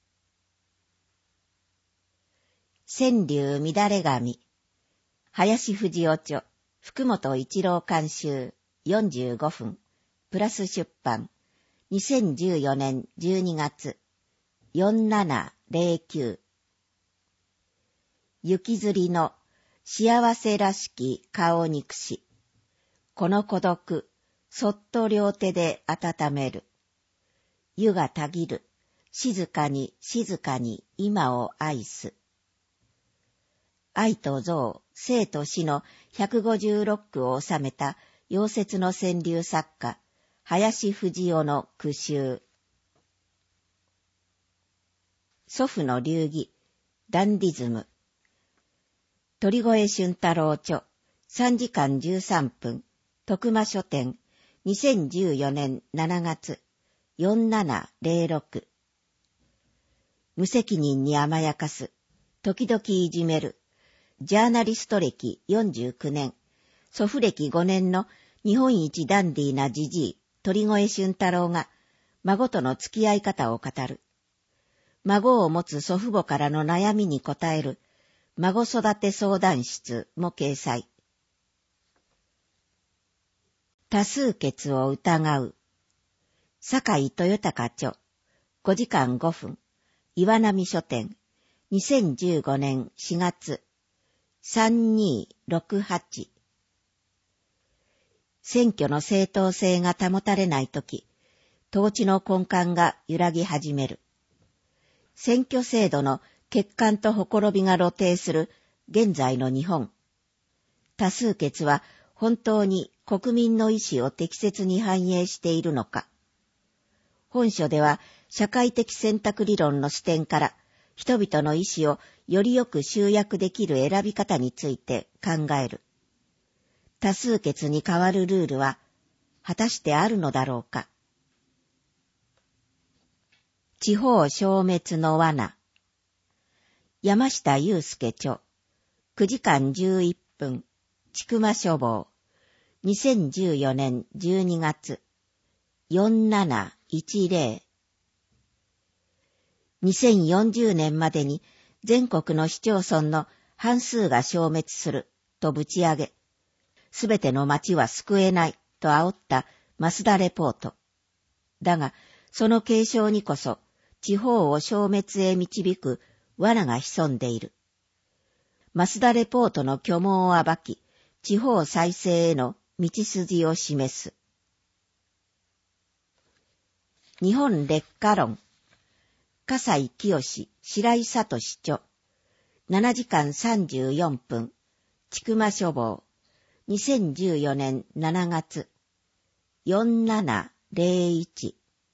川柳乱れ髪。林藤夫著。福本一郎監修。45分。プラス出版。2014年12月。4709。 雪吊りの幸せらしき顔憎し、この孤独、そっと両手で温める。湯がたぎる、静かに静かに今を愛す。愛と憎、生と死の156句を収めた夭折の川柳作家、林不二雄の句集。祖父の流儀、ダンディズム。鳥越俊太郎著、3時間13分、徳間書店、2014年7月、4706。無責任に甘やかす、時々いじめる、ジャーナリスト歴49年、祖父歴5年の日本一ダンディーなじじい、鳥越俊太郎が、孫との付き合い方を語る。孫を持つ祖父母からの悩みに答える、孫育て相談室も掲載。多数決を疑う。坂井豊隆著、5時間5分、岩波書店、2015年4月、3268。選挙の正当性が保たれないとき、統治の根幹が揺らぎ始める。選挙制度の欠陥とほころびが露呈する現在の日本。多数決は本当に国民の意思を適切に反映しているのか。本書では社会的選択理論の視点から人々の意思をよりよく集約できる選び方について考える。多数決に代わるルールは果たしてあるのだろうか。地方消滅の罠。山下祐介著、9時間11分、千曲書房、2014年12月、4710。2040年までに全国の市町村の半数が消滅するとぶち上げ、すべての町は救えないと煽った増田レポート。だが、その継承にこそ地方を消滅へ導く罠が潜んでいる。増田レポートの虚妄を暴き、地方再生への道筋を示す。日本劣化論。笠井清、白井聡著。7時間34分。千曲書房。2014年7月。4701。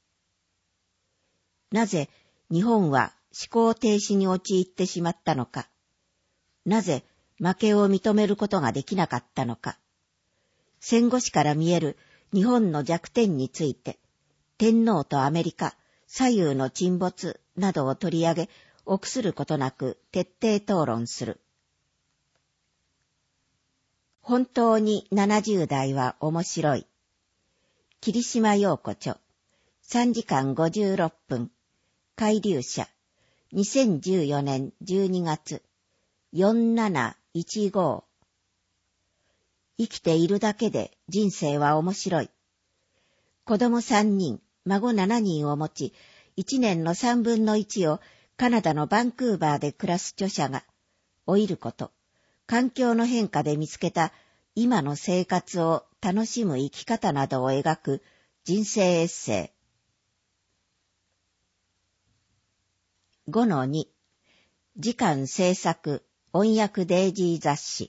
なぜ日本は思考停止に陥ってしまったのか。なぜ負けを認めることができなかったのか。戦後史から見える日本の弱点について、天皇とアメリカ、左右の沈没などを取り上げ、臆することなく徹底討論する。本当に70代は面白い。霧島陽子著。3時間56分。海流社。2014年12月。4715。生きているだけで人生は面白い。子供3人、孫7人を持ち、1年の3分の1をカナダのバンクーバーで暮らす著者が、老いること、環境の変化で見つけた今の生活を楽しむ生き方などを描く人生エッセイ。5-2 時間制作音訳デイジー雑誌。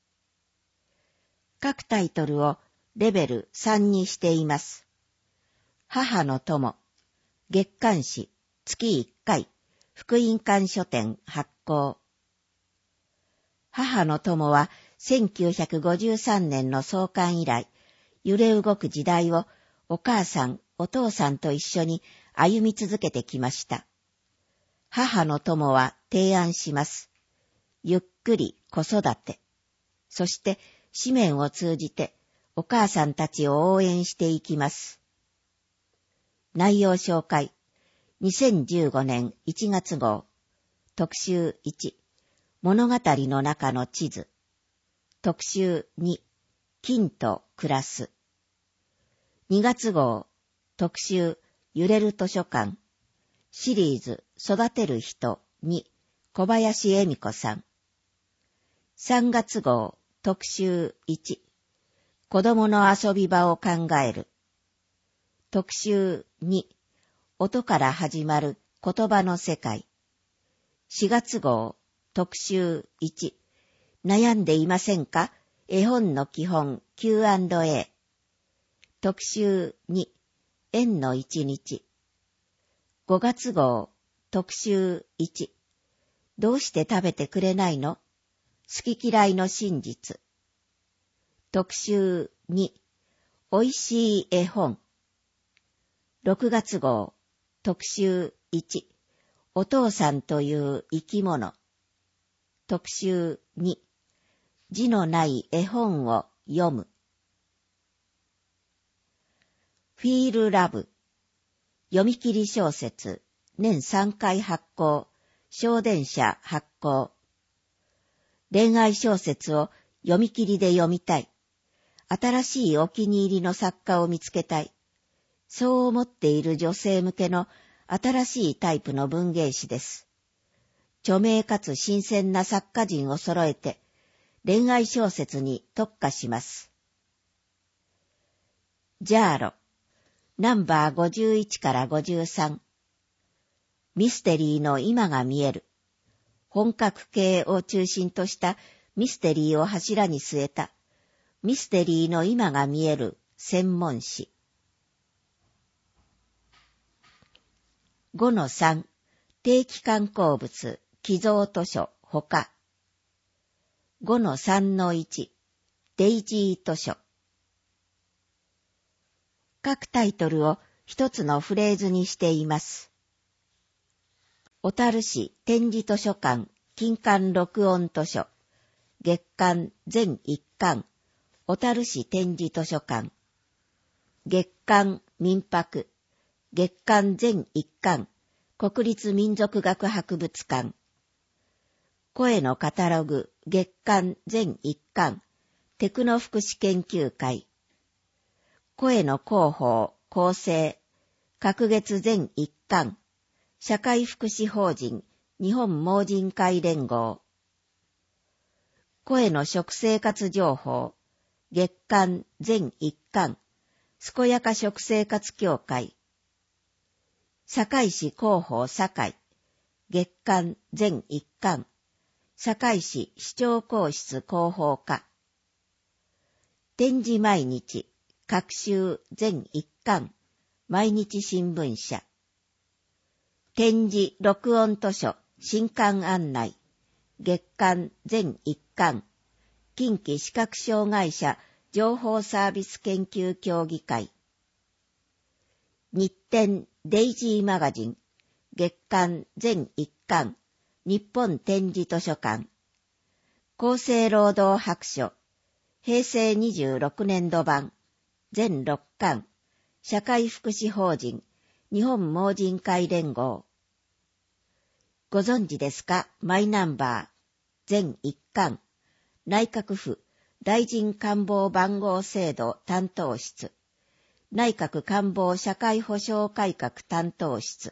各タイトルをレベル3にしています。母の友、月刊誌、月1回、福音館書店発行。母の友は1953年の創刊以来、揺れ動く時代をお母さん、お父さんと一緒に歩み続けてきました。母の友は提案します。ゆっくり子育て。そして紙面を通じてお母さんたちを応援していきます。内容紹介。2015年1月号。特集1。物語の中の地図。特集2。金と暮らす。2月号。特集揺れる図書館。シリーズ育てる人2。小林恵美子さん。 3月号特集1、子供の遊び場を考える。特集2、音から始まる言葉の世界。4月号特集1、悩んでいませんか？絵本の基本 Q&A。特集2、縁の一日。5月号特集1、どうして食べてくれないの？好き嫌いの真実。特集2、おいしい絵本。6月号特集1、お父さんという生き物。特集2、字のない絵本を読む。フィールラブ、読み切り小説、年3回発行、小電車発行。恋愛小説を読み切りで読みたい。新しいお気に入りの作家を見つけたい。そう思っている女性向けの新しいタイプの文芸誌です。著名かつ新鮮な作家陣を揃えて、恋愛小説に特化します。ジャーロ、ナンバー51から53。ミステリーの今が見える。本格系を中心としたミステリーを柱に据えた、ミステリーの今が見える専門誌。5-3、定期刊行物、寄贈図書、ほか。5-3-1、デイジー図書。各タイトルを一つのフレーズにしています。小樽市展示図書館、金刊録音図書。月刊全1巻、小樽市展示図書館。月刊民泊、月刊全1巻、国立民族学博物館。声のカタログ、月刊全1巻、テクノ福祉研究会。声の広報、構成、各月全1巻、社会福祉法人、日本盲人会連合。声の食生活情報、月刊全1巻、健やか食生活協会。堺市広報堺、月刊全1巻、堺市市長公室広報課。展示毎日、各週全1巻、毎日新聞社。展示録音図書、新刊案内、月刊全1巻、近畿視覚障害者情報サービス研究協議会。日展デイジーマガジン、月刊全1巻、日本展示図書館。厚生労働白書、平成26年度版、全6巻、社会福祉法人、日本盲人会連合。ご存知ですか？マイナンバー、全1巻、内閣府大臣官房番号制度担当室、内閣官房社会保障改革担当室。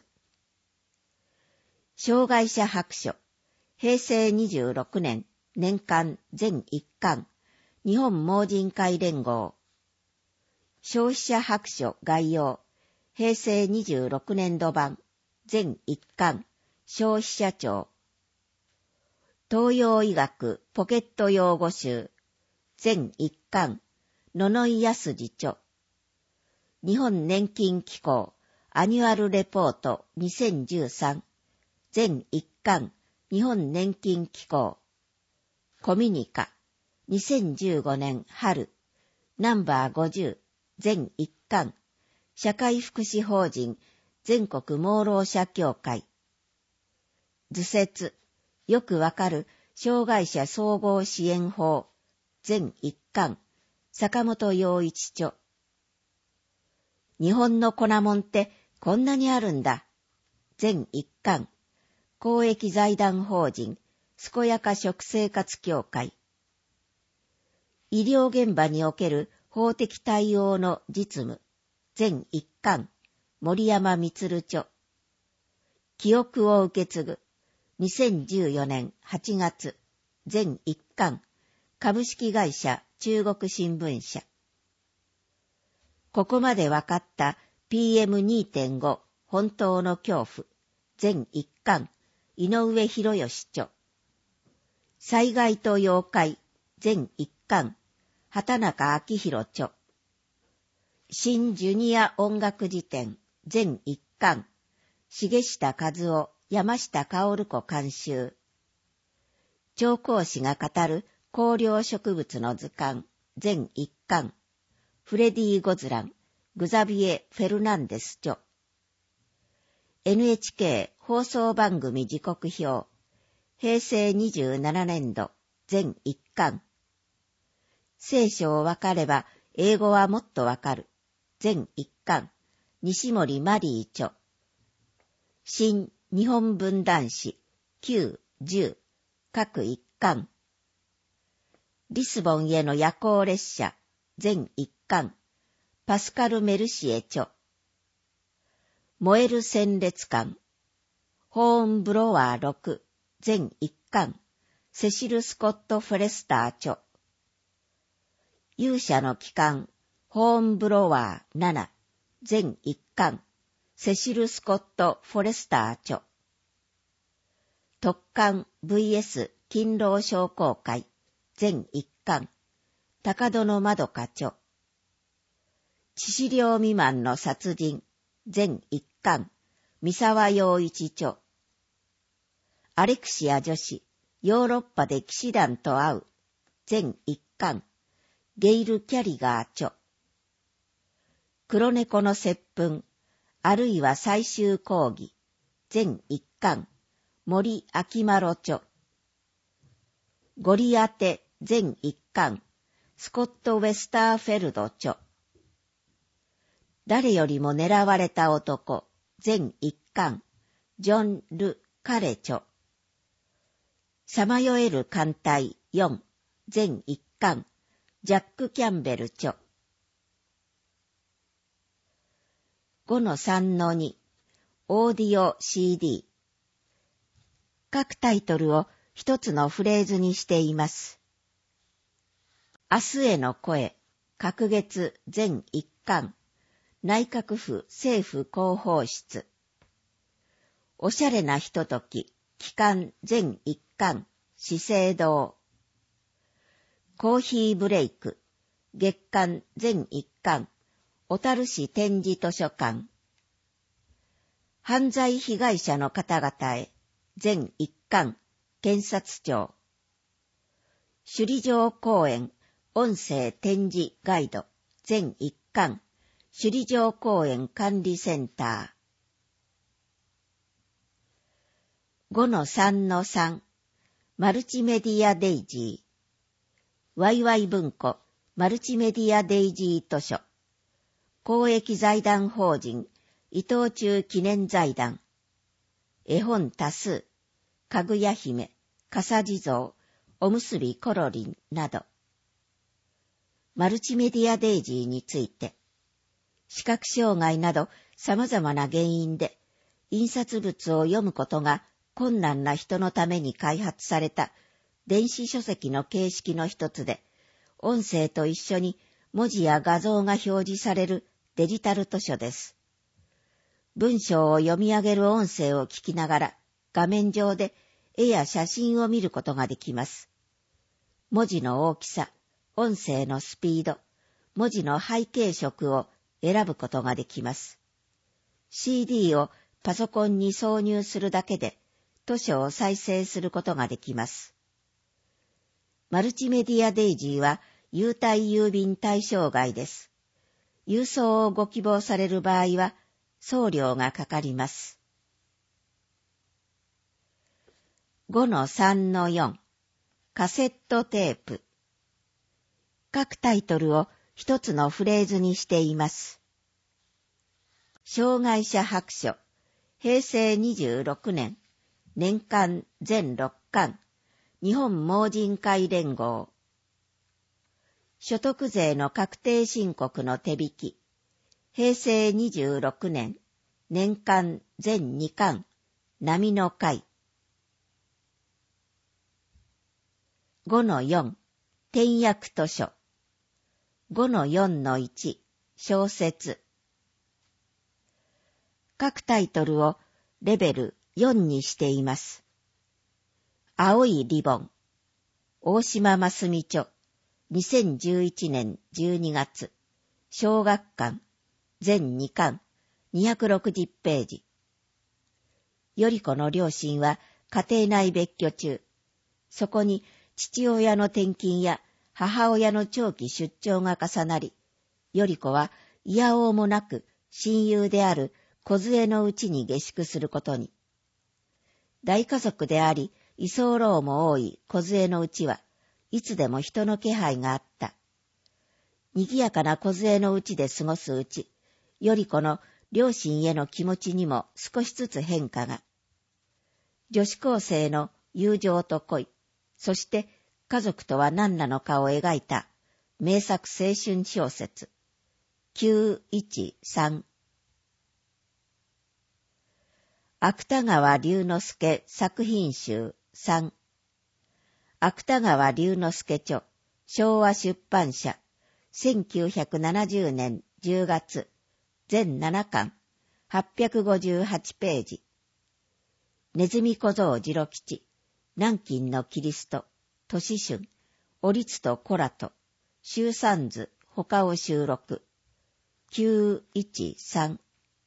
障害者白書、平成26年、年間全1巻、日本盲人会連合。消費者白書概要、平成26年度版、全1巻、消費者庁。東洋医学ポケット用語集、全1巻、野々井康次著。日本年金機構アニュアルレポート2013、全1巻、日本年金機構。コミュニカ、2015年春、ナンバー50、全1巻、社会福祉法人、全国盲ろう者協会。図説、よくわかる障害者総合支援法、全1巻、坂本洋一著。日本の粉もんってこんなにあるんだ。全1巻、公益財団法人、健やか食生活協会。医療現場における法的対応の実務、全1巻、森山充著。記憶を受け継ぐ、2014年8月、全1 巻、株式会社中国新聞社。ここまで分かった PM2.5 本当の恐怖、全一巻、井上博義著。災害と妖怪、全一巻、畑中明宏著。新ジュニア音楽辞典、全一巻、重下和夫、山下薫子監修。調香師が語る香料植物の図鑑、全一巻、フレディ・ゴズラン、グザビエ・フェルナンデス著。NHK 放送番組時刻表、平成27年度、全一巻。聖書をわかれば英語はもっとわかる、全一巻、西森マリー著。新日本文壇史、9、10、各一巻。リスボンへの夜行列車、全一巻、パスカル・メルシエ著。燃える戦列艦、ホーンブロワー6、全一巻、セシル・スコット・フォレスター著。勇者の旗艦、ホーンブロワー7、全一巻、セシル・スコット・フォレスター著。特艦 VS 勤労商工会、全一巻、高殿まどか著。致死量未満の殺人、全一巻、三沢洋一著。アレクシア女子、ヨーロッパで騎士団と会う、全一巻、ゲイル・キャリガー著。黒猫の接吻、あるいは最終講義、全一巻、森明麿著。ゴリアテ全一巻、スコット・ウェスターフェルド著。誰よりも狙われた男、全一巻、ジョン・ル・カレ著。さまよえる艦隊4、全一巻、ジャック・キャンベル著。5-3-2、オーディオ CD。各タイトルを一つのフレーズにしています。明日への声、隔月全一巻、内閣府政府広報室。おしゃれなひととき、期間全一巻、資生堂。コーヒーブレイク、月刊全一巻、小樽市展示図書館。犯罪被害者の方々へ、全一巻、検察庁。首里城公園、音声展示ガイド、全一巻、首里城公園管理センター。5-3-3、マルチメディアデイジー。ワイワイ文庫、マルチメディアデイジー図書。公益財団法人、伊藤忠記念財団。絵本多数、かぐや姫、かさ地蔵、おむすびコロリンなど。マルチメディアデイジーについて、視覚障害など様々な原因で、印刷物を読むことが困難な人のために開発された電子書籍の形式の一つで、音声と一緒に文字や画像が表示されるデジタル図書です。文章を読み上げる音声を聞きながら、画面上で絵や写真を見ることができます。文字の大きさ、音声のスピード、文字の背景色を選ぶことができます。CD をパソコンに挿入するだけで、図書を再生することができます。マルチメディアデイジーは優待郵便対象外です。郵送をご希望される場合は送料がかかります。5-3-4 カセットテープ。各タイトルを一つのフレーズにしています。障害者白書、平成26年、年間全6巻、日本盲人会連合。所得税の確定申告の手引き、平成26年、年間全2巻、波の会。 5-4、点訳図書。5-4-1、小説。各タイトルをレベル4にしています。青いリボン。大島真澄著。2011年12月。小学館。全2巻。260ページ。頼子の両親は家庭内別居中。そこに父親の転勤や母親の長期出張が重なり、頼子はいやおうもなく親友である梢のうちに下宿することに。大家族であり、居候も多い梢のうちはいつでも人の気配があった。賑やかな梢のうちで過ごすうち、頼子の両親への気持ちにも少しずつ変化が。女子高生の友情と恋、そして家族とは何なのかを描いた名作青春小説。913。芥川龍之介作品集3。芥川龍之介著、昭和出版社、1970年10月、全7巻、858ページ。ネズミ小僧次郎吉、南京のキリスト、年春、おりつとコラと、周三図、他を収録。913。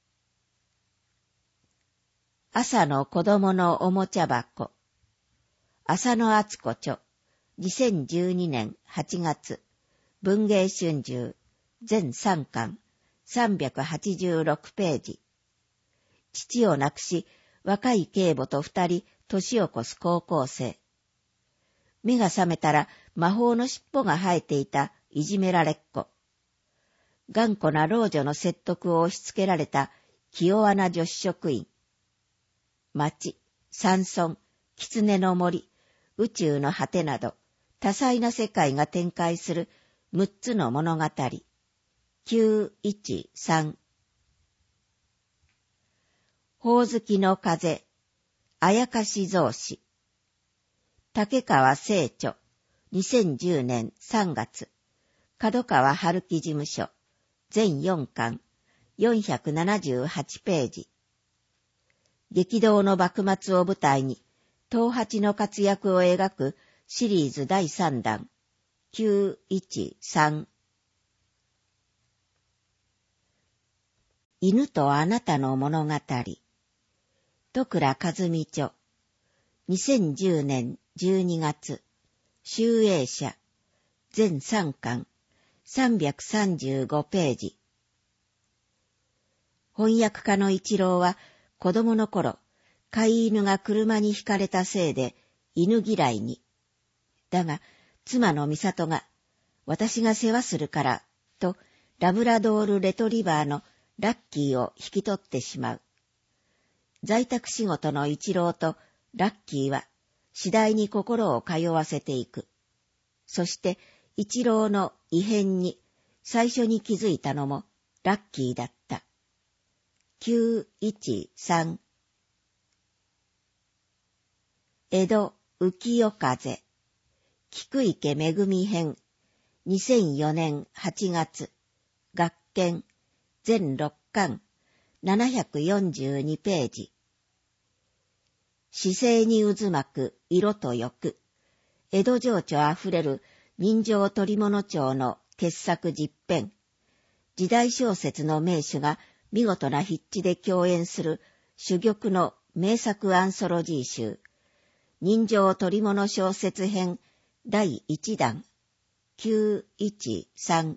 朝の子供のおもちゃ箱。浅野敦子著、2012年8月、文藝春秋、全3巻、386ページ。父を亡くし、若い警母と2人、年を越す高校生。目が覚めたら魔法の尻尾が生えていたいじめられっ子。頑固な老女の説得を押し付けられた気弱な女子職員。町、山村、狐の森、宇宙の果てなど、多彩な世界が展開する6つの物語。913。ほおずきの風、あやかし草子。竹川清著、2010年3月、角川春樹事務所、全4巻、478ページ。激動の幕末を舞台に、東八の活躍を描くシリーズ第3弾、913。犬とあなたの物語。戸倉和美著。2010年12月。集英社。全3巻。335ページ。翻訳家の一郎は子供の頃、飼い犬が車にひかれたせいで犬嫌いに。だが、妻の美里が、私が世話するから、とラブラドールレトリバーのラッキーを引き取ってしまう。在宅仕事の一郎とラッキーは次第に心を通わせていく。そして一郎の異変に最初に気づいたのもラッキーだった。913。江戸浮世風、菊池めぐみ編、2004年8月、学研、全6巻、742ページ。姿勢に渦巻く色と欲、江戸情緒あふれる人情捕物帳の傑作実編、時代小説の名手が見事な筆致で共演する珠玉の名作アンソロジー集、人情捕物小説編第1弾、913。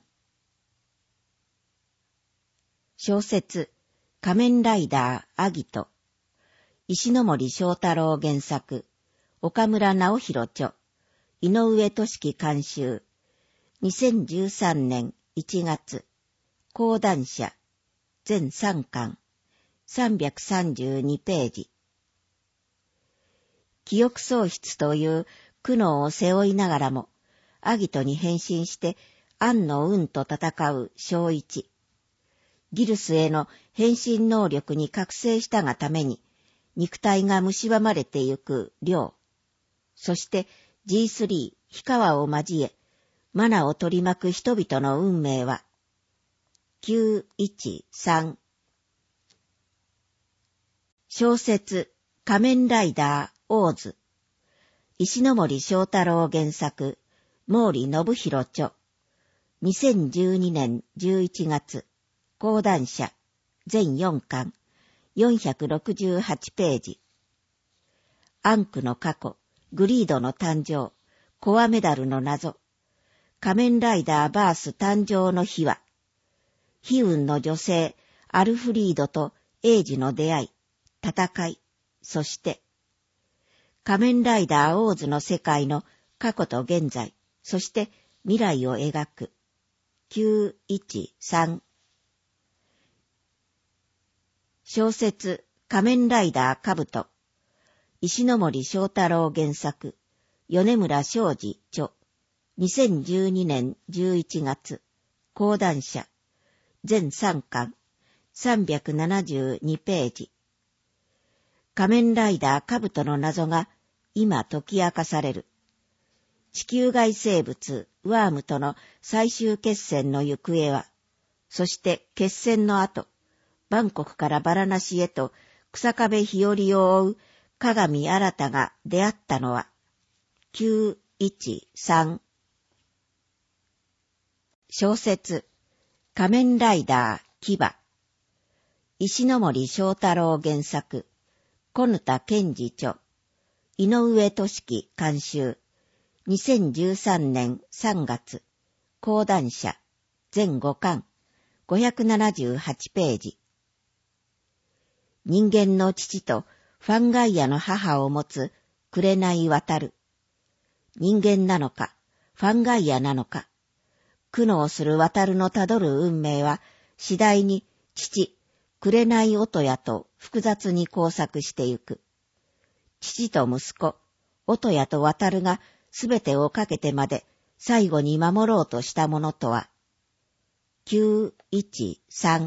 小説、仮面ライダーアギト。石森章太郎原作、岡村直弘著、井上俊樹監修。2013年1月、講談社、全3巻、332ページ。記憶喪失という苦悩を背負いながらも、アギトに変身して暗の運と戦う正一。ギルスへの変身能力に覚醒したがために、肉体が蝕まれてゆく亮。そして G3 氷川を交え、マナを取り巻く人々の運命は、913。小説、仮面ライダー、オーズ。石森章太郎原作、毛利信弘著。2012年11月、講談社、全4巻、468ページ。アンクの過去、グリードの誕生、コアメダルの謎、仮面ライダーバース誕生の秘話、悲運の女性、アルフリードとエイジの出会い、戦い、そして、仮面ライダーオーズの世界の過去と現在、そして未来を描く。913。小説、仮面ライダーカブト。石森章太郎原作、米村昌司著。2012年11月、講談社。全3巻、372ページ。仮面ライダーカブトの謎が今解き明かされる。地球外生物ワームとの最終決戦の行方は、そして決戦の後、バンコクからバラナシへと草壁日和を追う鏡新が出会ったのは、913。小説、仮面ライダー牙。石森章太郎原作、小沼健二著、井上俊樹監修、2013年3月、講談社、全5巻、578ページ。人間の父とファンガイアの母を持つ紅渡る。人間なのか、ファンガイアなのか。苦悩する渡るのたどる運命は、次第に父、紅音谷と複雑に交錯してゆく。父と息子、音谷と渡るがすべてをかけてまで最後に守ろうとしたものとは、913。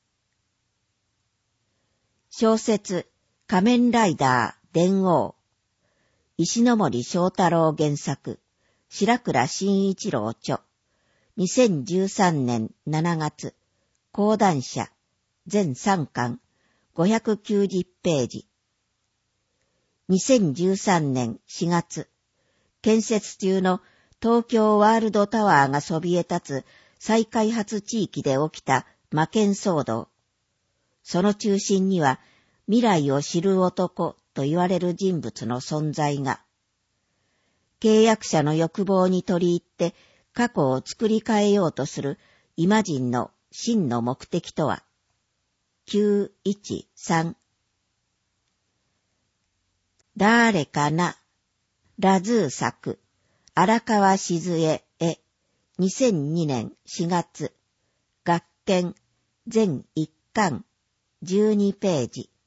小説、仮面ライダー伝王。石森章太郎原作、白倉慎一郎著。2013年7月、講談社、全3巻、590ページ。2013年4月、建設中の東京ワールドタワーがそびえ立つ再開発地域で起きた魔剣騒動。その中心には未来を知る男と言われる人物の存在が、契約者の欲望に取り入って過去を作り変えようとするイマジンの真の目的とは、913。だーれかな、ラズー作、荒川静江へ、2002年4月、学研、全1巻、12ページ。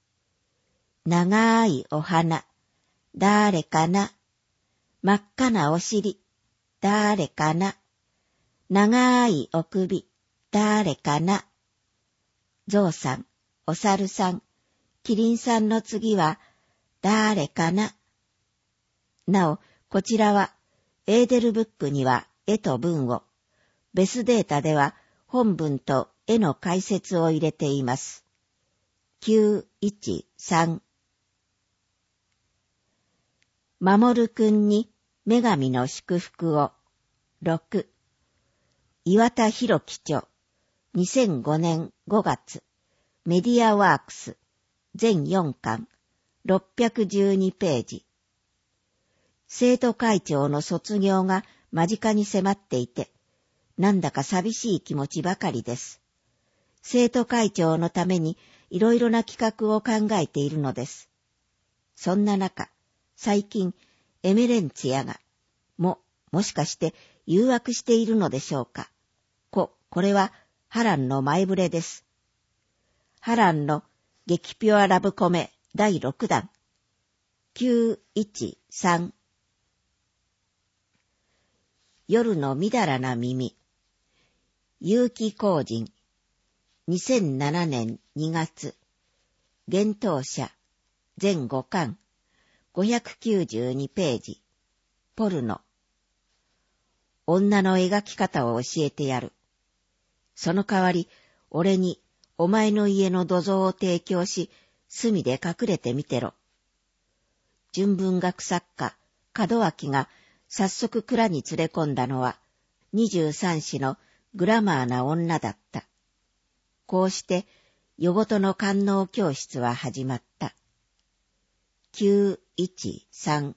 長いお花、だーれかな、真っ赤なお尻、だーれかな、長いお首、だーれかな。ゾウさん、お猿さん、キリンさんの次は、だーれかな。なお、こちらは、エーデルブックには絵と文を、ベスデータでは本文と絵の解説を入れています。913。守くんに女神の祝福を。6。岩田博樹著。2005年5月。メディアワークス。全4巻。612ページ。生徒会長の卒業が間近に迫っていて、なんだか寂しい気持ちばかりです。生徒会長のためにいろいろな企画を考えているのです。そんな中、最近エメレンツィアが、もしかして誘惑しているのでしょうか。これは波乱の前触れです。波乱の激ピュアラブコメ第6弾。913。夜のみだらな耳。結城光人。2007年2月。幻冬舎。全5巻。592ページ。ポルノ。 女の描き方を教えてやる。その代わり、俺にお前の家の土蔵を提供し、隅で隠れてみてろ。純文学作家、門脇が早速蔵に連れ込んだのは、23子のグラマーな女だった。こうして、夜ごとの官能教室は始まった。913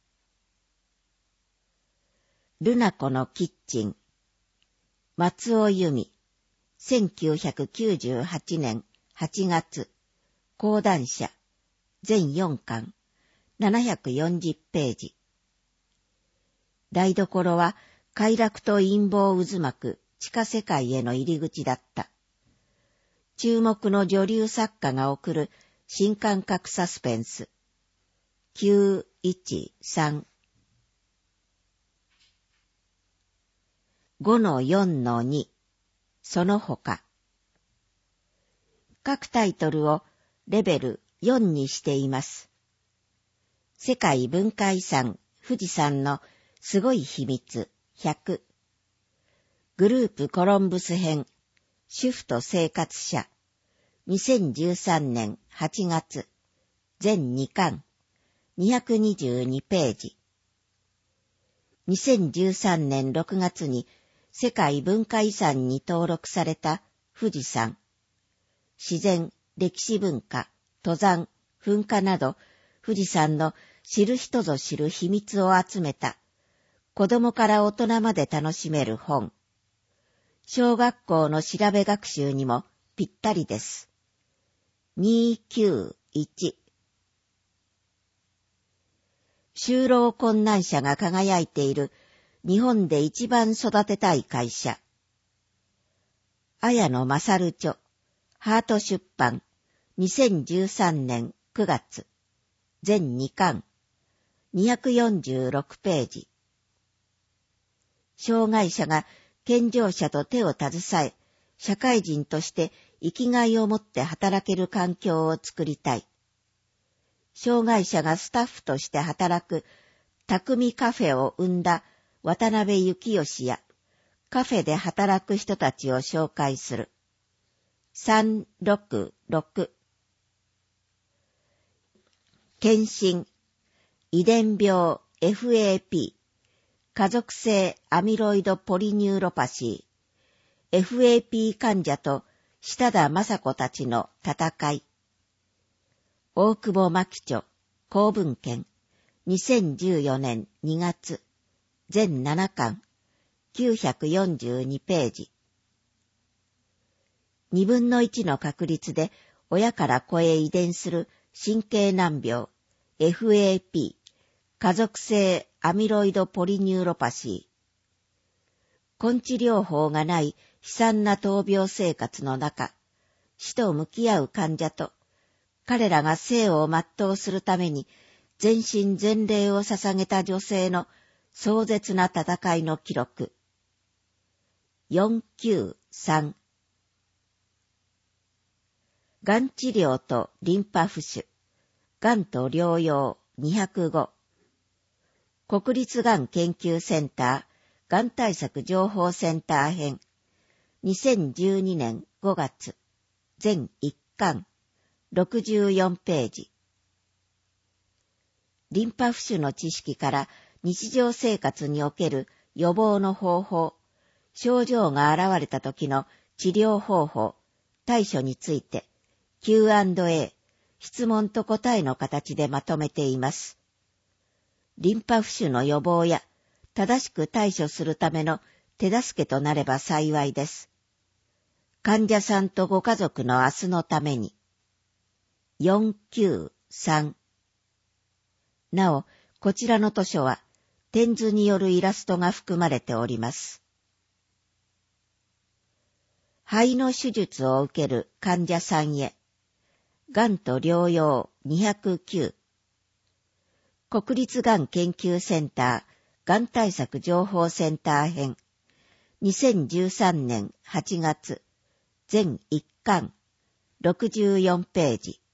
ルナ子のキッチン。松尾由美、1998年8月、講談社、全4巻、740ページ。台所は快楽と陰謀渦巻く地下世界への入り口だった。注目の女流作家が送る新感覚サスペンス。913 5-4-2 その他。各タイトルをレベル4にしています。世界文化遺産富士山のすごい秘密100。グループコロンブス編主婦と生活者2013年8月全2巻222ページ。2013年6月に世界文化遺産に登録された富士山。自然、歴史文化、登山、噴火など富士山の知る人ぞ知る秘密を集めた子供から大人まで楽しめる本。小学校の調べ学習にもぴったりです。291就労困難者が輝いている日本で一番育てたい会社。綾野勝著、ハート出版、2013年9月、全2巻、246ページ。障害者が健常者と手を携え、社会人として生きがいを持って働ける環境を作りたい。障害者がスタッフとして働く匠カフェを生んだ渡辺幸義やカフェで働く人たちを紹介する。366検診遺伝病 FAP 家族性アミロイドポリニューロパシー FAP 患者と下田雅子たちの戦い。大久保真紀著、公文献、2014年2月、全7巻、942ページ。1/2の確率で親から子へ遺伝する神経難病、FAP、家族性アミロイドポリニューロパシー。根治療法がない悲惨な闘病生活の中、死と向き合う患者と、彼らが生を全うするために全身全霊を捧げた女性の壮絶な戦いの記録。493がん治療とリンパ浮腫、がんと療養205国立がん研究センターがん対策情報センター編2012年5月全1巻64ページ。リンパ浮腫の知識から日常生活における予防の方法、症状が現れた時の治療方法、対処について Q&A、質問と答えの形でまとめています。リンパ浮腫の予防や正しく対処するための手助けとなれば幸いです。患者さんとご家族の明日のために。493なお、こちらの図書は、点図によるイラストが含まれております。肺の手術を受ける患者さんへ、がんと療養209国立がん研究センターがん対策情報センター編2013年8月全1巻64ページ。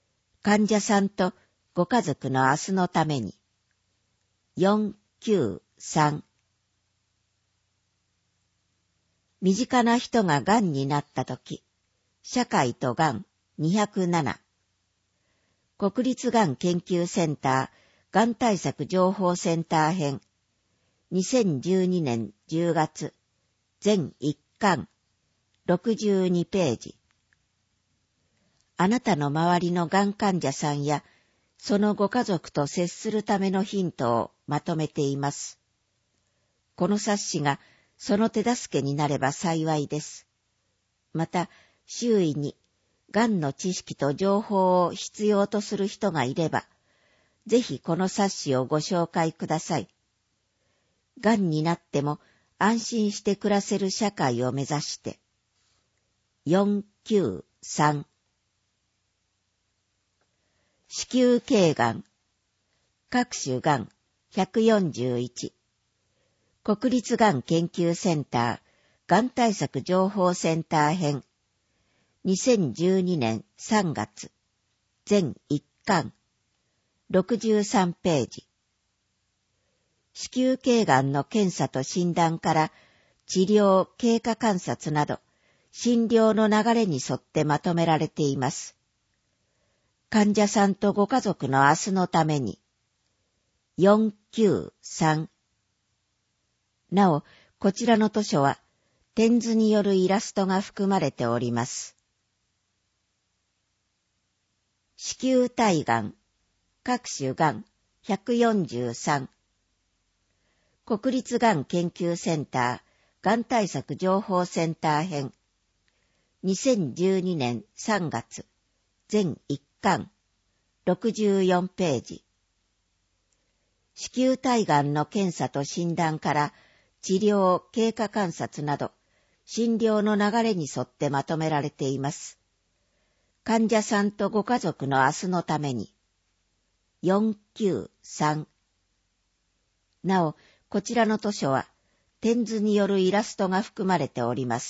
患者さんとご家族の明日のために。493 3。身近な人ががんになったとき、社会とがん207。国立がん研究センターがん対策情報センター編2012年10月全1巻62ページ。あなたの周りのがん患者さんやそのご家族と接するためのヒントをまとめています。この冊子がその手助けになれば幸いです。また、周囲にがんの知識と情報を必要とする人がいれば、ぜひこの冊子をご紹介ください。がんになっても安心して暮らせる社会を目指して。493子宮頸がん各種がん141国立がん研究センターがん対策情報センター編2012年3月全1巻63ページ。子宮頸がんの検査と診断から治療経過観察など診療の流れに沿ってまとめられています。患者さんとご家族の明日のために。493なお、こちらの図書は点図によるイラストが含まれております。子宮体がん各種がん143国立がん研究センターがん対策情報センター編2012年3月全1巻64ページ。子宮体がんの検査と診断から治療経過観察など診療の流れに沿ってまとめられています。患者さんとご家族の明日のために。493なお、こちらの図書は点図によるイラストが含まれております。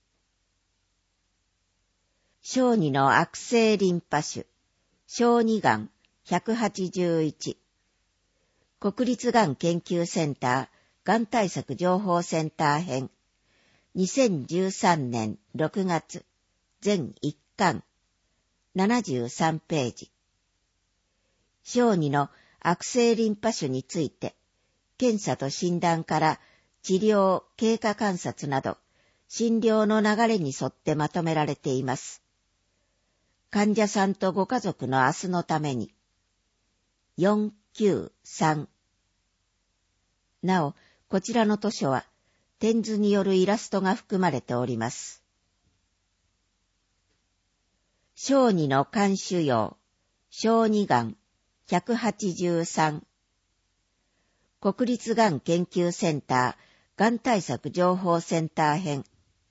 小児の悪性リンパ腫小児がん181国立がん研究センターがん対策情報センター編2013年6月全1巻73ページ。小児の悪性リンパ腫について検査と診断から治療経過観察など診療の流れに沿ってまとめられています。患者さんとご家族の明日のために。493なお、こちらの図書は点図によるイラストが含まれております。小児の肝腫瘍小児がん183国立がん研究センターがん対策情報センター編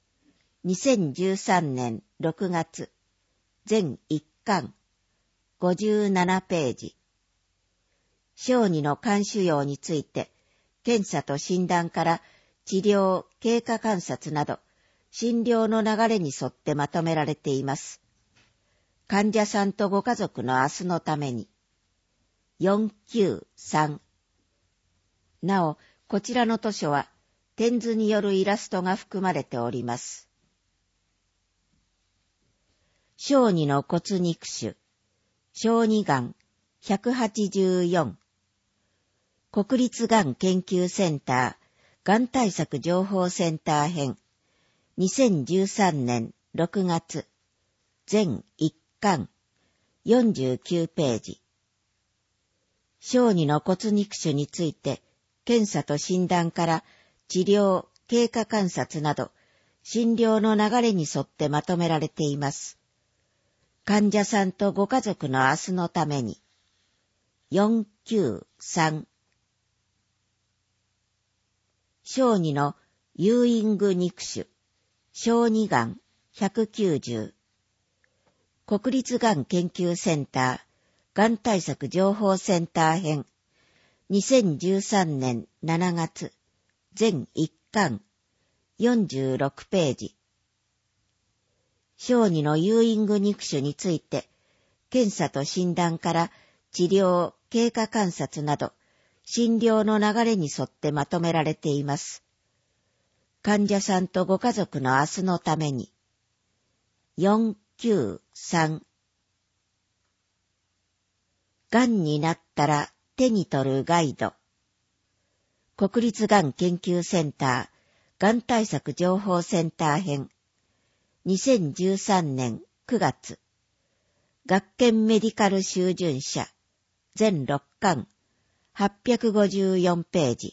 2013年6月全1巻57ページ。小児の肝腫瘍について検査と診断から治療経過観察など診療の流れに沿ってまとめられています。患者さんとご家族の明日のために。493なお、こちらの図書は点図によるイラストが含まれております。小児の骨肉腫小児がん184国立がん研究センターがん対策情報センター編2013年6月全1巻49ページ。小児の骨肉腫について検査と診断から治療経過観察など診療の流れに沿ってまとめられています。患者さんとご家族の明日のために。493小児のユーイング肉腫小児がん190国立がん研究センターがん対策情報センター編2013年7月全1巻46ページ。小児のユーイング肉腫について検査と診断から治療経過観察など診療の流れに沿ってまとめられています。患者さんとご家族の明日のために。493。がんになったら手に取るガイド。国立がん研究センター、がん対策情報センター編。2013年9月。学研メディカル集準社。全6巻。854ページ。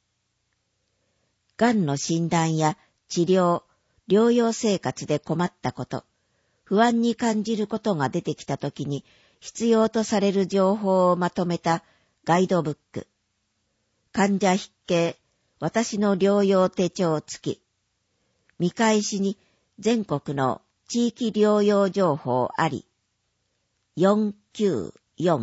がんの診断や治療、療養生活で困ったこと、不安に感じることが出てきたときに必要とされる情報をまとめたガイドブック。患者筆記、私の療養手帳付き。見返しに全国の地域療養情報あり。494。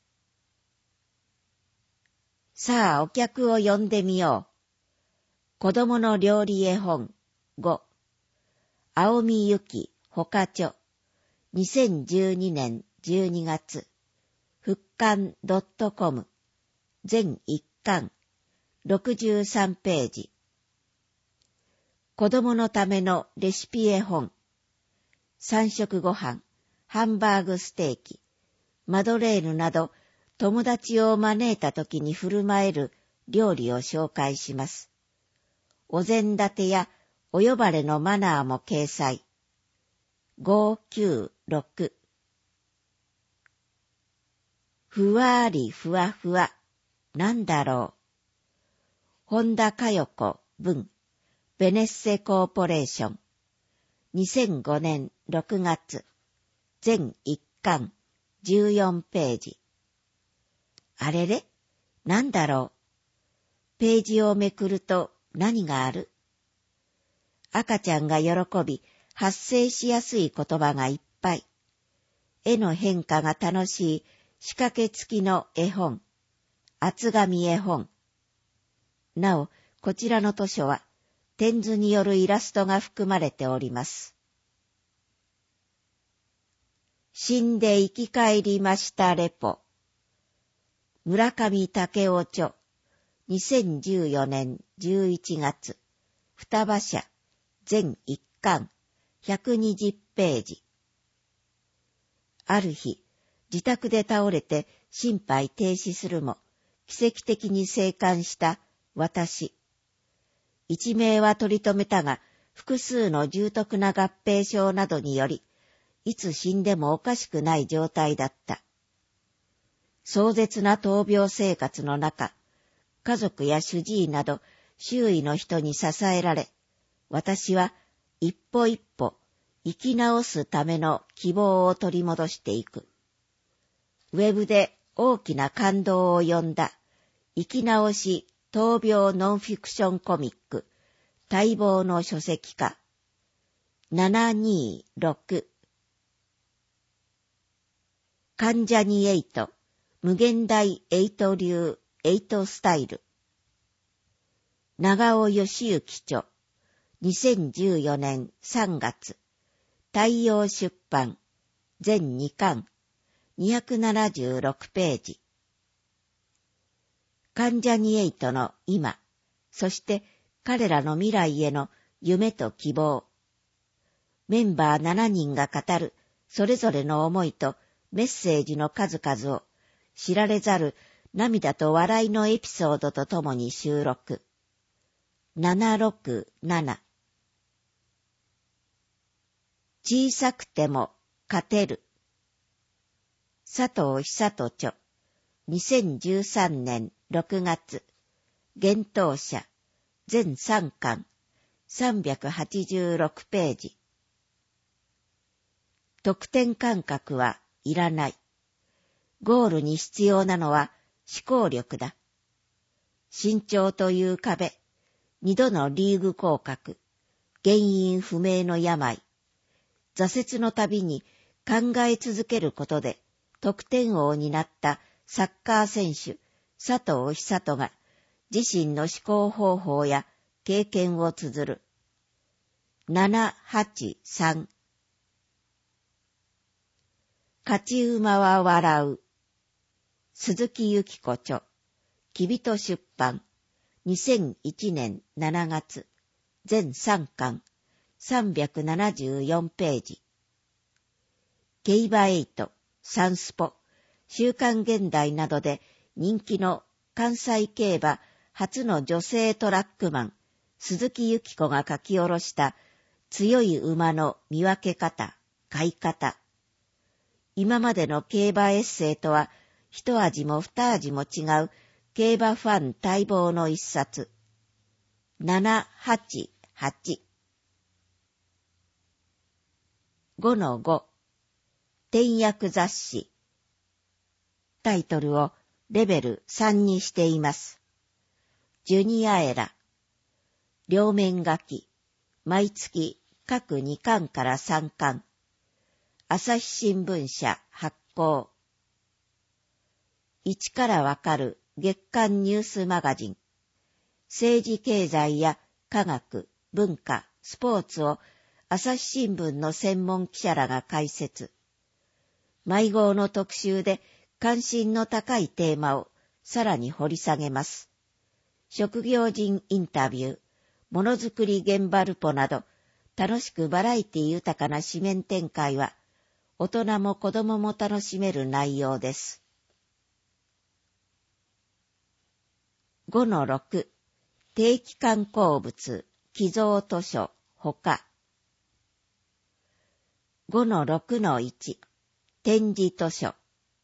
さあ、お客を呼んでみよう。子供の料理絵本5。青見ゆきほかちょ。2012年12月。復刊 .com。全1巻。63ページ。子供のためのレシピ絵本。三食ご飯、ハンバーグステーキ、マドレーヌなど友達を招いた時に振る舞える料理を紹介します。お膳立てやお呼ばれのマナーも掲載。596。ふわりふわふわ。なんだろう。本田佳代子文、ベネッセコーポレーション。2005年6月。全1巻、14ページ。あれれ？なんだろう。ページをめくると何がある？赤ちゃんが喜び、発声しやすい言葉がいっぱい。絵の変化が楽しい仕掛け付きの絵本。厚紙絵本。なお、こちらの図書は、点図によるイラストが含まれております。死んで生き返りましたレポ。村上武雄著。2014年11月。双葉社。全1巻。120ページ。ある日、自宅で倒れて心肺停止するも、奇跡的に生還した私。一命は取り留めたが、複数の重篤な合併症などにより、いつ死んでもおかしくない状態だった。壮絶な闘病生活の中、家族や主治医など周囲の人に支えられ、私は一歩一歩生き直すための希望を取り戻していく。ウェブで大きな感動を呼んだ生き直し闘病ノンフィクションコミック待望の書籍化726関ジャニ∞無限大8流8スタイル長尾義行著2014年3月太陽出版全2巻276ページ関ジャニ∞の今、そして彼らの未来への夢と希望。メンバー7人が語るそれぞれの思いとメッセージの数々を知られざる涙と笑いのエピソードとともに収録。767小さくても勝てる。佐藤久人著。2013年6月。幻冬舎。全3巻。386ページ。得点感覚はいらない。ゴールに必要なのは思考力だ。身長という壁。2度のリーグ降格。原因不明の病。挫折のたびに考え続けることで得点王になったサッカー選手佐藤久人が自身の思考方法や経験を綴る。783勝ち馬は笑う。鈴木由紀子著。 きびと出版、2001年7月、全3巻、374ページ。競馬8、サンスポ、週刊現代などで人気の関西競馬初の女性トラックマン、鈴木由紀子が書き下ろした強い馬の見分け方、飼い方。今までの競馬エッセイとは一味も二味も違う競馬ファン待望の一冊。788。5-5。点訳雑誌。タイトルをレベル3にしています。ジュニアエラ。両面書き。毎月各2巻から3巻。朝日新聞社発行。一からわかる月刊ニュースマガジン。政治経済や科学、文化、スポーツを朝日新聞の専門記者らが解説。毎号の特集で関心の高いテーマをさらに掘り下げます。職業人インタビュー、ものづくり現場ルポなど、楽しくバラエティ豊かな紙面展開は、大人も子供も楽しめる内容です。5-6、定期刊行物、寄贈図書、ほか。5-6-1、展示図書。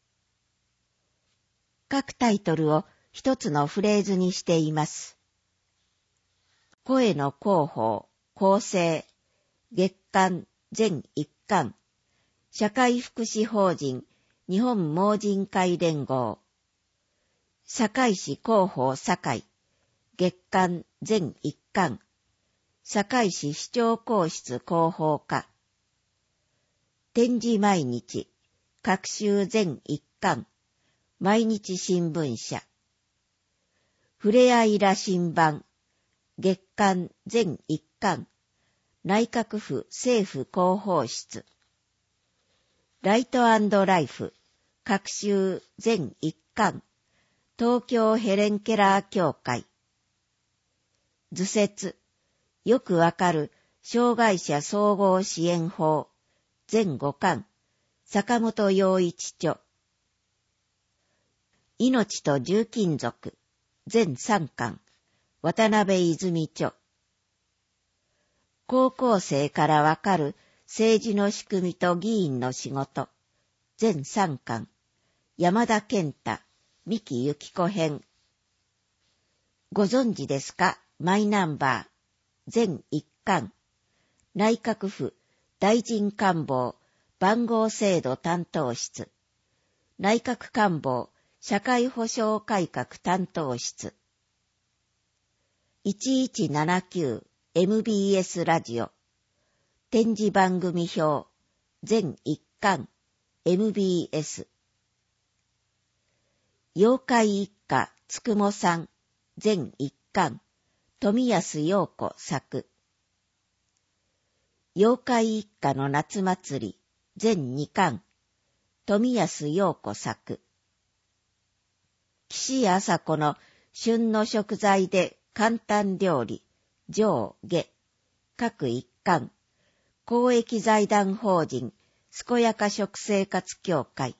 各タイトルを一つのフレーズにしています。声の広報、構成、月刊全1巻、社会福祉法人日本盲人会連合、堺市広報堺、月刊全1巻、堺市市長公室広報課、展示毎日、各週全1巻、毎日新聞社、ふれあい羅針盤、月刊全1巻、内閣府政府広報室、ライト&ライフ、各週全1巻、東京ヘレンケラー協会、図説、よくわかる障害者総合支援法、全5巻、坂本陽一著、命と重金属、全3巻、渡辺泉著。高校生からわかる政治の仕組みと議員の仕事、全3巻、山田健太、三木由紀子編。ご存知ですか、マイナンバー、全1巻、内閣府大臣官房番号制度担当室、内閣官房社会保障改革担当室、1179 MBS ラジオ、展示番組表、全1巻、MBS。妖怪一家つくもさん、全1巻、富安陽子作。妖怪一家の夏祭り、全2巻、富安陽子作。岸朝子の旬の食材で簡単料理、上下、各1巻、公益財団法人、健やか食生活協会。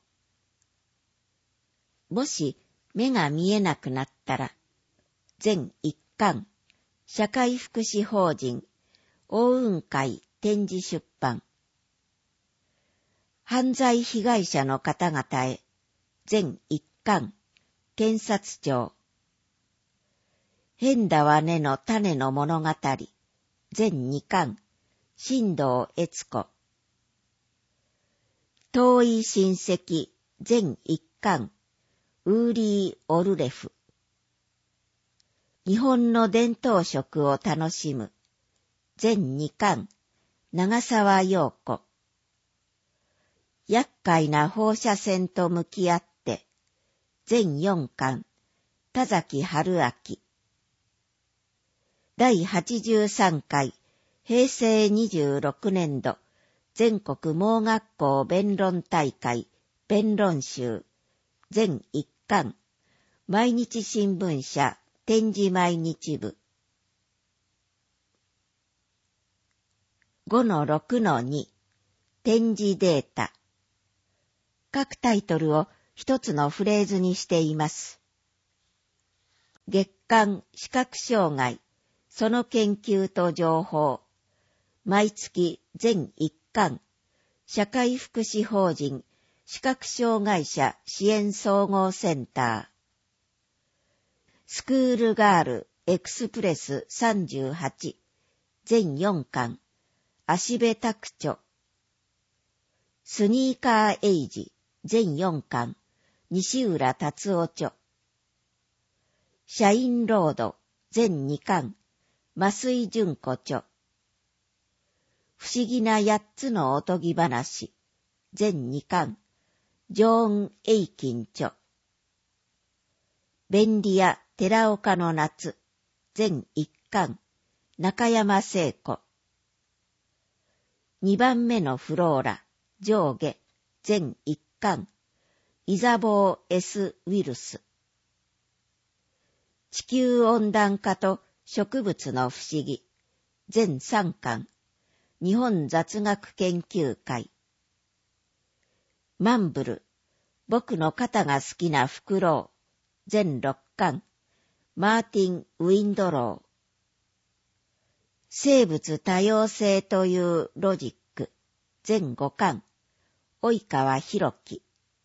もし目が見えなくなったら、全1巻、社会福祉法人、大雲会展示出版。犯罪被害者の方々へ、全1巻、検察庁。変だわねの種の物語、全2巻、新藤悦子。遠い親戚、全1巻、ウーリー・オルレフ。日本の伝統食を楽しむ、全2巻、長沢陽子。厄介な放射線と向き合って、全4巻、田崎春明。第83回平成26年度全国盲学校弁論大会弁論集全1巻毎日新聞社展示毎日部 5-6-2 展示データ。各タイトルを一つのフレーズにしています。月刊視覚障害、その研究と情報。毎月全1巻。社会福祉法人視覚障害者支援総合センター。スクールガールエクスプレス38。全4巻。芦部拓著。スニーカーエイジ全4巻。西浦達夫著。社員ロード全2巻。増井純子著。不思議な8つのおとぎ話全2巻。ジョーン・エイキン著。便利屋寺岡の夏全1巻。中山聖子。2番目のフローラ上下全1巻。イザボー S ウィルス。地球温暖化と植物の不思議全3巻。日本雑学研究会。マンブル僕の肩が好きなフクロウ全6巻。マーティン・ウィンドロー。生物多様性というロジック全5巻。及川博樹。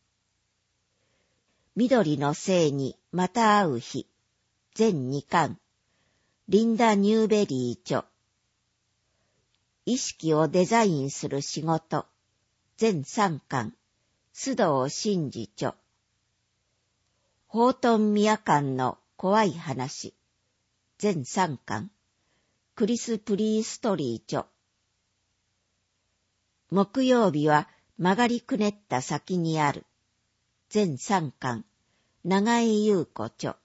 緑の星にまた会う日全2巻。リンダ・ニューベリー著。意識をデザインする仕事全3巻。須藤真二著。ホートンミヤ館の怖い話全3巻。クリス・プリーストリー著。木曜日は曲がりくねった先にある全3巻。長江優子著。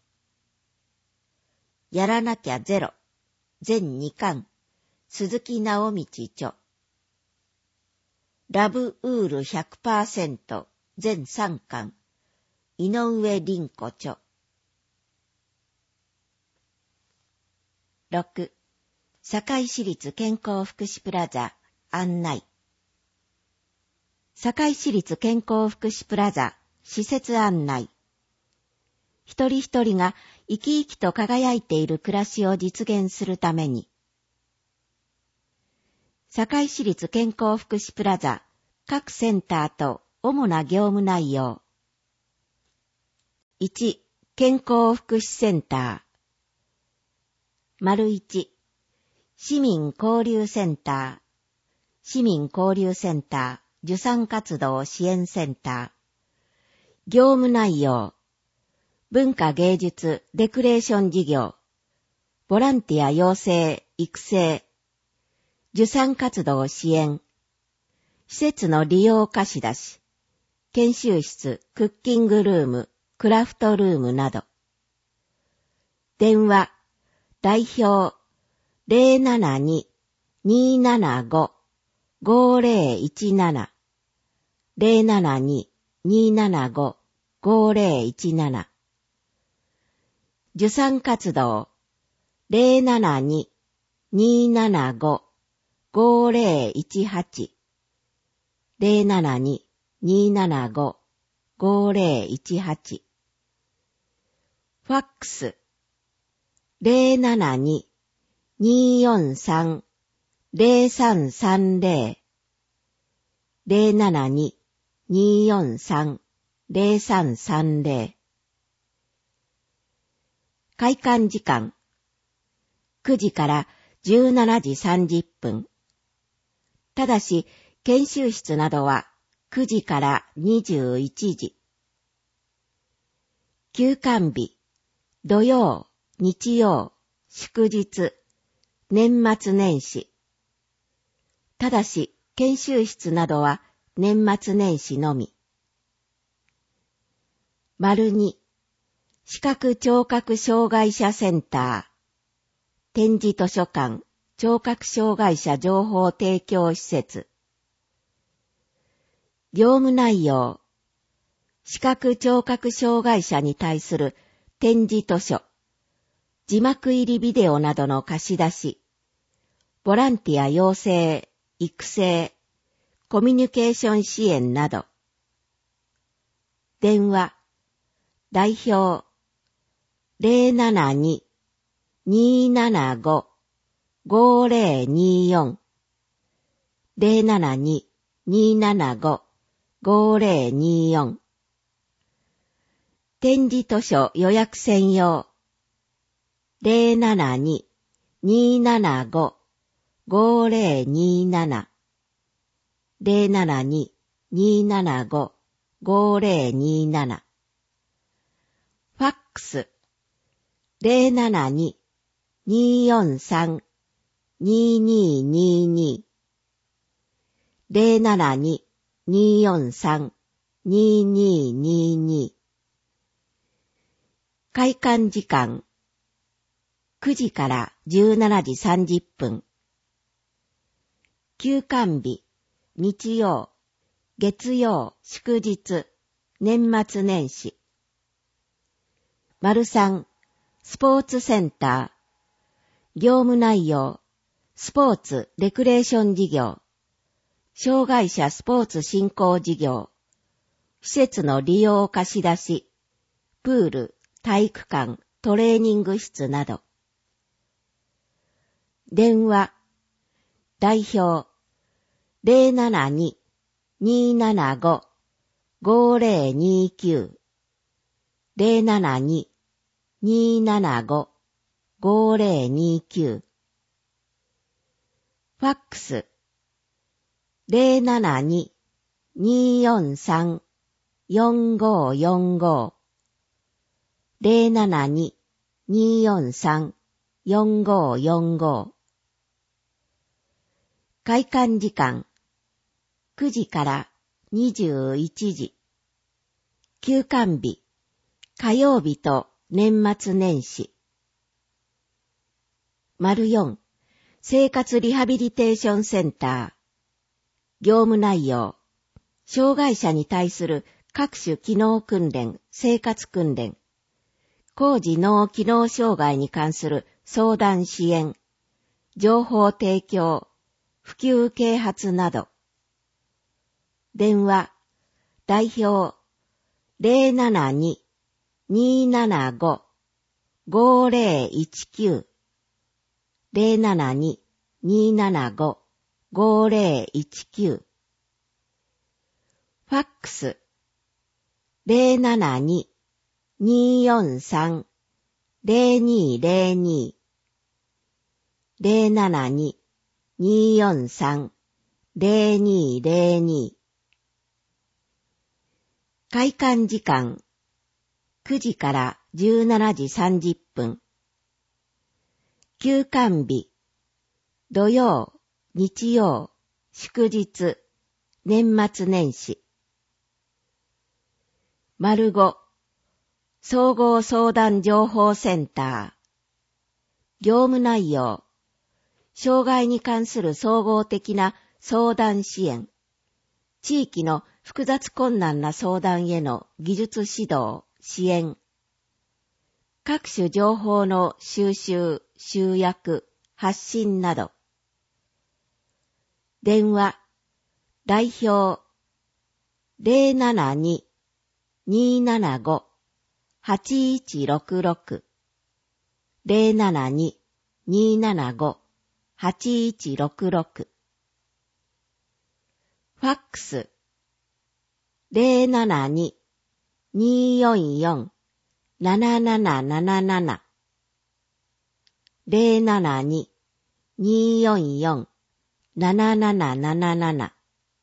やらなきゃゼロ全2巻。鈴木直道著。ラブウール 100% 全3巻。井上凛子著。6. 堺市立健康福祉プラザ案内。堺市立健康福祉プラザ施設案内。一人一人が生き生きと輝いている暮らしを実現するために、堺市立健康福祉プラザ各センターと主な業務内容。1. 健康福祉センター。1. 市民交流センター。市民交流センター受産活動支援センター。業務内容。文化芸術レクレーション事業。ボランティア養成育成。受産活動支援。施設の利用貸し出し。研修室、クッキングルーム、クラフトルームなど。電話、代表、072-275-5017。072-275-5017。受産活動、072-275-5018。072-275-5018。ファックス、072-243-0330。072-243-0330。開館時間、9時から17時30分。ただし、研修室などは9時から21時。休館日、土曜、日曜、祝日、年末年始。ただし、研修室などは年末年始のみ。2. 視覚聴覚障害者センター。展示図書館、聴覚障害者情報提供施設。業務内容。視覚聴覚障害者に対する展示図書、字幕入りビデオなどの貸し出し、ボランティア養成、育成、コミュニケーション支援など。電話、代表、072-275-5024 072-275-5024展示図書予約専用 072-275-5027 072-275-5027ファックス 072-243-2222 072-243-2222開館時間9時から17時30分休館日日曜、月曜、祝日、年末年始。3、スポーツセンター。業務内容、スポーツ、レクレーション事業。障害者スポーツ振興事業。施設の利用貸し出し。プール、体育館、トレーニング室など。電話、代表、072-275-5029 072-275-5029ファックス 072-243-4545 072-243-4545開館時間9時から21時休館日火曜日と年末年始。4生活リハビリテーションセンター業務内容障害者に対する各種機能訓練、生活訓練高次脳機能障害に関する相談支援情報提供普及啓発など電話代表 072-275-5019 072-275-5019ファックス 072-243-0202 072-243-0202開館時間9時から17時30分休館日土曜、日曜、祝日、年末年始。5総合相談情報センター業務内容障害に関する総合的な相談支援地域の複雑困難な相談への技術指導、支援各種情報の収集、集約、発信など電話代表 072-275-8166 072-275-8166ファックス 072-244-7777 072-244-7777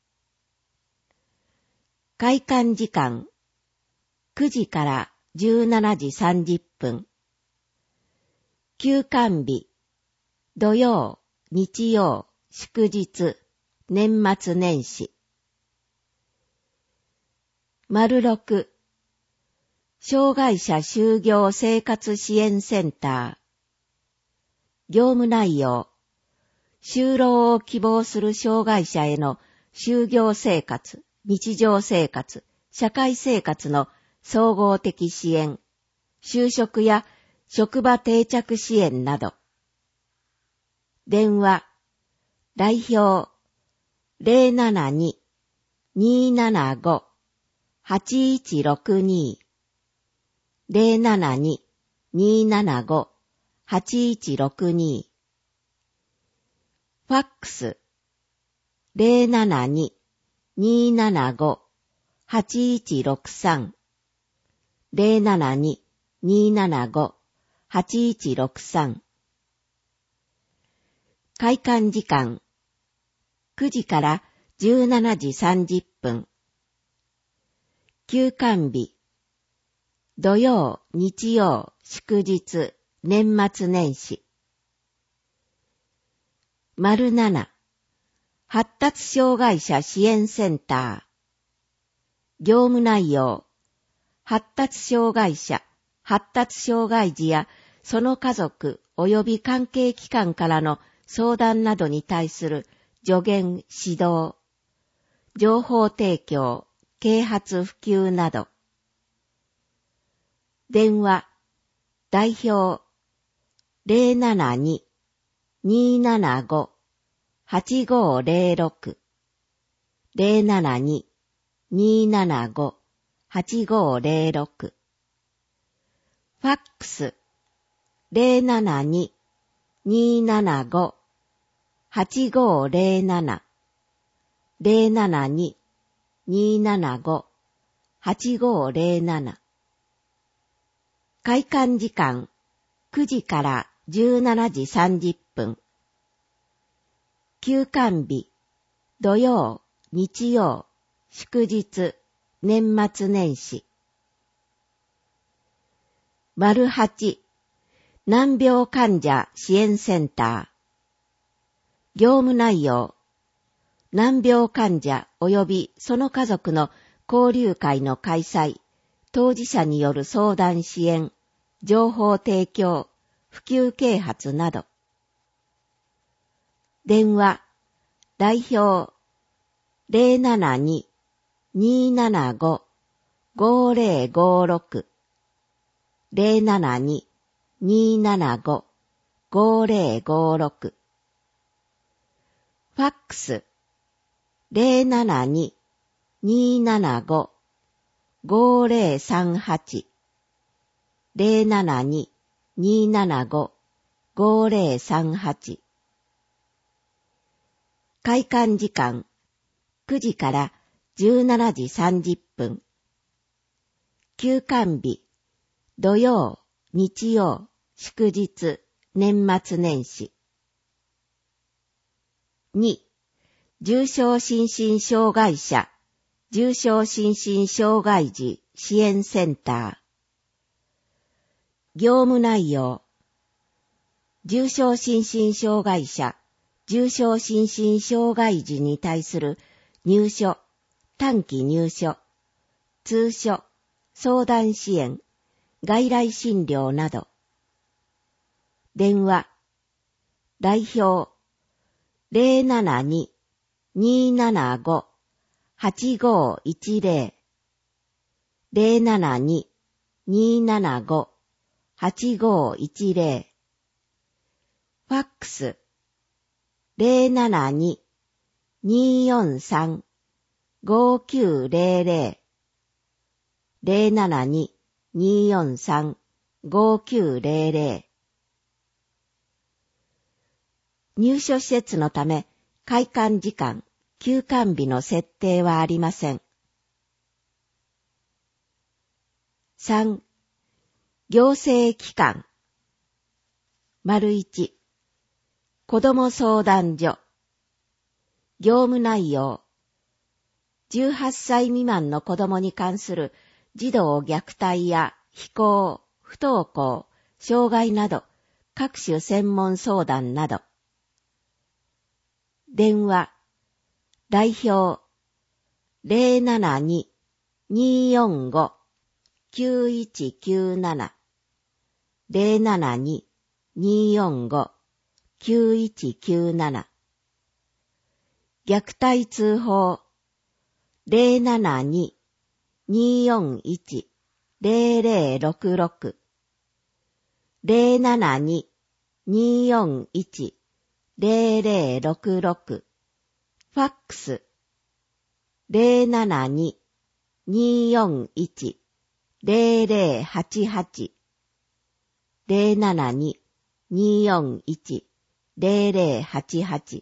開館時間9時から17時30分休館日土曜、日曜、祝日、年末年始。6障害者就業生活支援センター業務内容就労を希望する障害者への就業生活、日常生活、社会生活の総合的支援、 就職や職場定着支援など。電話、代表、072-275-8162 072-275-8162ファックス 072-275-8163 072-275-8163開館時間9時から17時30分休館日土曜、日曜、祝日、年末年始。7、発達障害者支援センター。業務内容。発達障害者、発達障害児やその家族及び関係機関からの相談などに対する助言、指導。情報提供、啓発普及など。電話、代表、072-275-8506 072-275-8506ファックス、072-275-8507 072-275-8507開館時間9時から17時30分休館日土曜、日曜、祝日、年末年始。8難病患者支援センター業務内容難病患者及びその家族の交流会の開催当事者による相談支援情報提供、普及啓発など。電話、代表、072-275-5056 072-275-5056ファックス、072-275-5038 072-275-5038開館時間9時から17時30分休館日土曜、日曜、祝日、年末年始。2重症心身障害者重症心身障害児支援センター業務内容重症心身障害者重症心身障害児に対する入所、短期入所、通所、相談支援、外来診療など。電話、代表、072-275-8510 072-275-8510ファックス、072-243-5900 072-243-5900入所施設のため開館時間、休館日の設定はありません。3. 行政機関 1. 子ども相談所業務内容18歳未満の子どもに関する児童虐待や非行、不登校、障害など各種専門相談など電話代表 072-245-9197 072-245-9197虐待通報 072-241-0066 072-241-0066 ファックス 072-241-0088 072-241-0088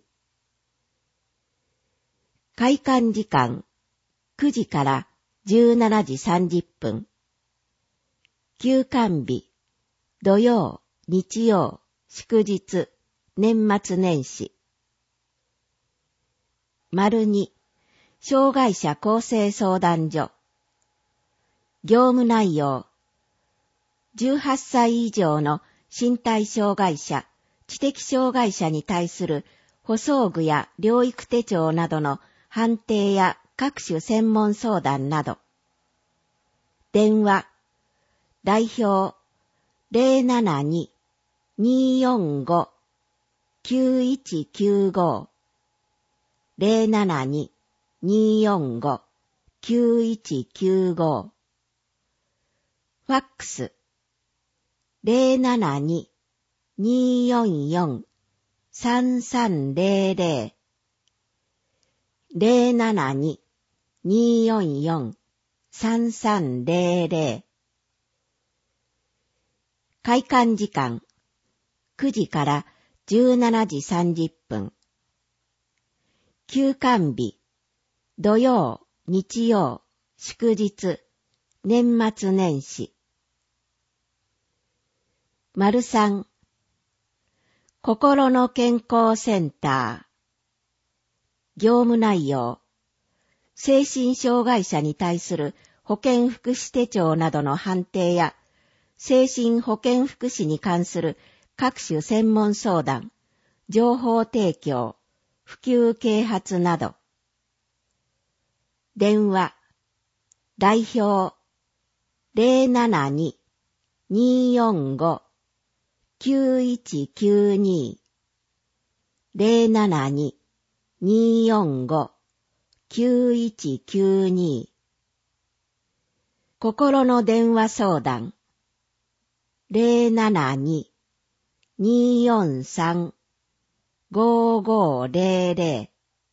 開館時間9時から17時30分。休館日、土曜、日曜、祝日、年末年始。2、障害者更生相談所。業務内容。18歳以上の身体障害者、知的障害者に対する補装具や療育手帳などの判定や各種専門相談など。電話、代表 072-245-9195 072-245-9195 ファックス 072-244-3300 072-244-3300開館時間9時から17時30分。休館日、土曜、日曜、祝日、年末年始。3、心の健康センター。業務内容。精神障害者に対する保健福祉手帳などの判定や、精神保健福祉に関する各種専門相談、情報提供、普及啓発など。電話、代表、072-245-9192 072-245-9192心の電話相談 072-243-5500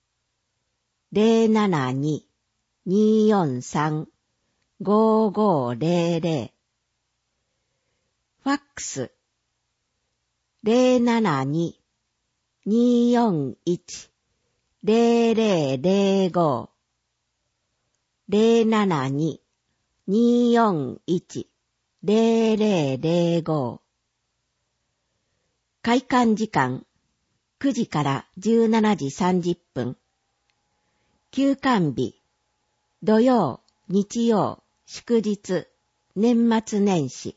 072-243-5500ファックス 072-241-0005 072-241-0005開館時間9時から17時30分。休館日、土曜、日曜、祝日、年末年始。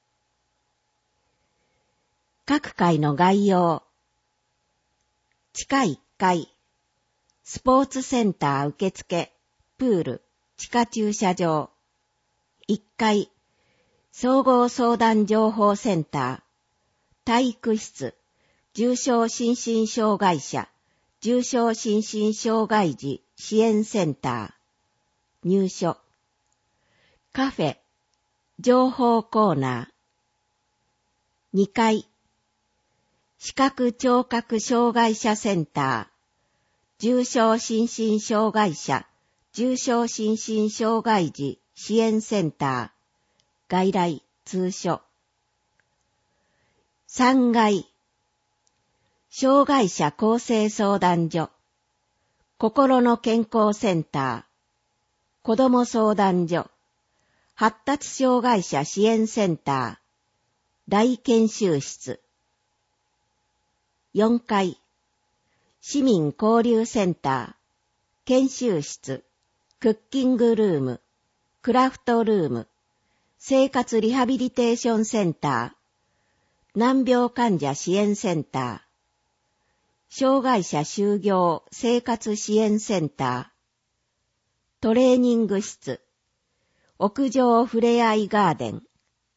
各回の概要。地下1階、スポーツセンター受付、プール、地下駐車場。1階、総合相談情報センター、体育室、重症心身障害者、重症心身障害児支援センター、入所。カフェ、情報コーナー。2階、視覚聴覚障害者センター、重症心身障害者、重症心身障害児支援センター、外来、通所。3階、障害者更生相談所、心の健康センター、子ども相談所、発達障害者支援センター、大研修室。4階、市民交流センター、研修室、クッキングルーム、クラフトルーム、生活リハビリテーションセンター、難病患者支援センター、障害者就業生活支援センター、トレーニング室、屋上ふれあいガーデン。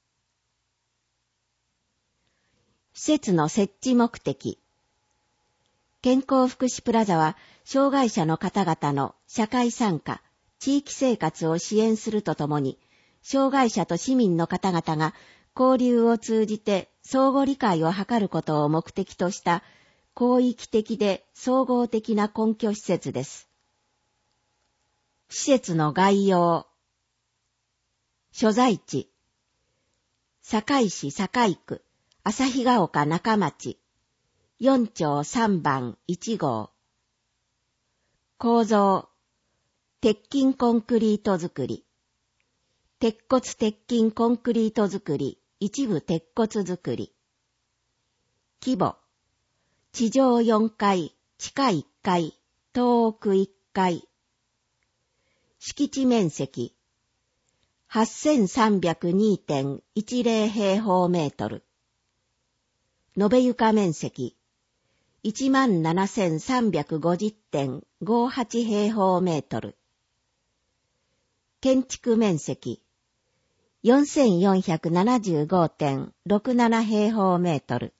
施設の設置目的。健康福祉プラザは、障害者の方々の社会参加、地域生活を支援するとともに、障害者と市民の方々が交流を通じて相互理解を図ることを目的とした広域的で総合的な根拠施設です。施設の概要。所在地。堺市堺区、旭ヶ丘中町、4町3番1号。構造。鉄筋コンクリート造り。鉄骨鉄筋コンクリート造り、一部鉄骨造り。規模。地上4階、地下1階、東奥1階。敷地面積。8302.10 平方メートル。延べ床面積。17,350.58 平方メートル。建築面積。4475.67 平方メートル。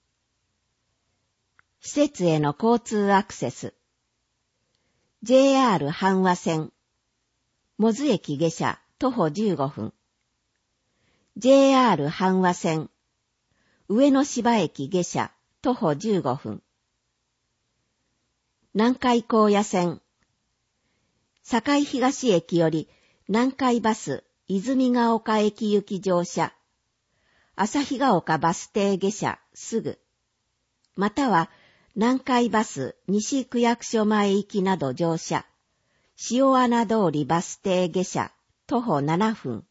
施設への交通アクセス。JR 阪和線。茂津駅下車、徒歩15分。JR 阪和線。上野芝駅下車、徒歩15分。南海高野線。堺東駅より南海バス泉ヶ丘駅行き乗車。旭ヶ丘バス停下車すぐ。または南海バス西区役所前行きなど乗車。塩穴通りバス停下車徒歩7分。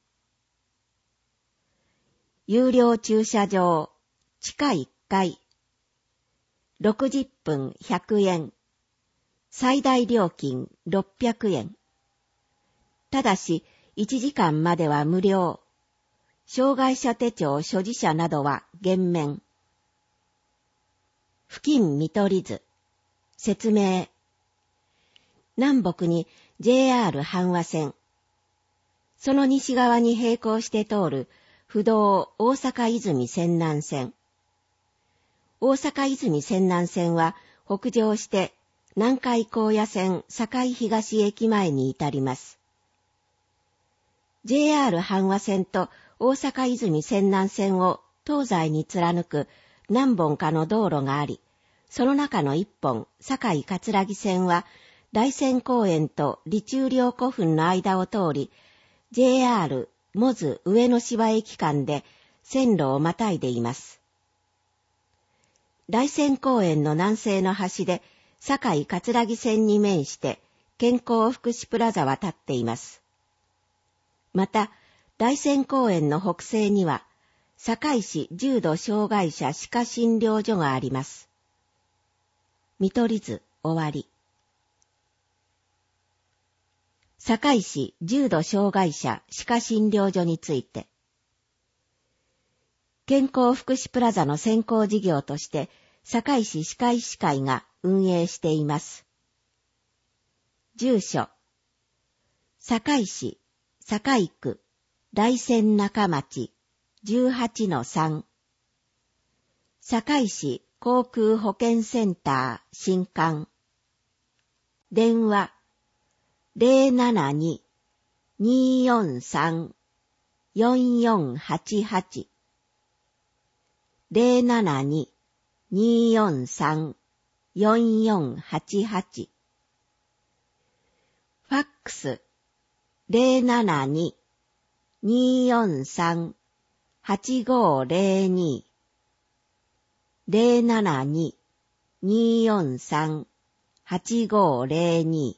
有料駐車場。地下1階。60分100円。最大料金600円。ただし、1時間までは無料。障害者手帳所持者などは減免。付近見取り図。説明。南北に JR 阪和線。その西側に並行して通る不動大阪泉泉南線。大阪泉泉南線は北上して南海高野線堺東駅前に至ります。JR 阪和線と大阪泉泉南線を東西に貫く何本かの道路があり、その中の一本、堺葛城線は大仙公園と李中陵古墳の間を通り、JR 茂津上野芝駅間で線路をまたいでいます。大仙公園の南西の端で堺葛城線に面して健康福祉プラザは立っています。また、大仙公園の北西には、堺市重度障害者歯科診療所があります。見取り図、終わり。堺市重度障害者歯科診療所について、健康福祉プラザの先行事業として、堺市歯科医師会が運営しています。住所、堺市、堺区、大仙中町、18-3。堺市航空保健センター新館。電話、072-243-4488。072-243-4488。ファックス、072-243-8502。072-243-8502。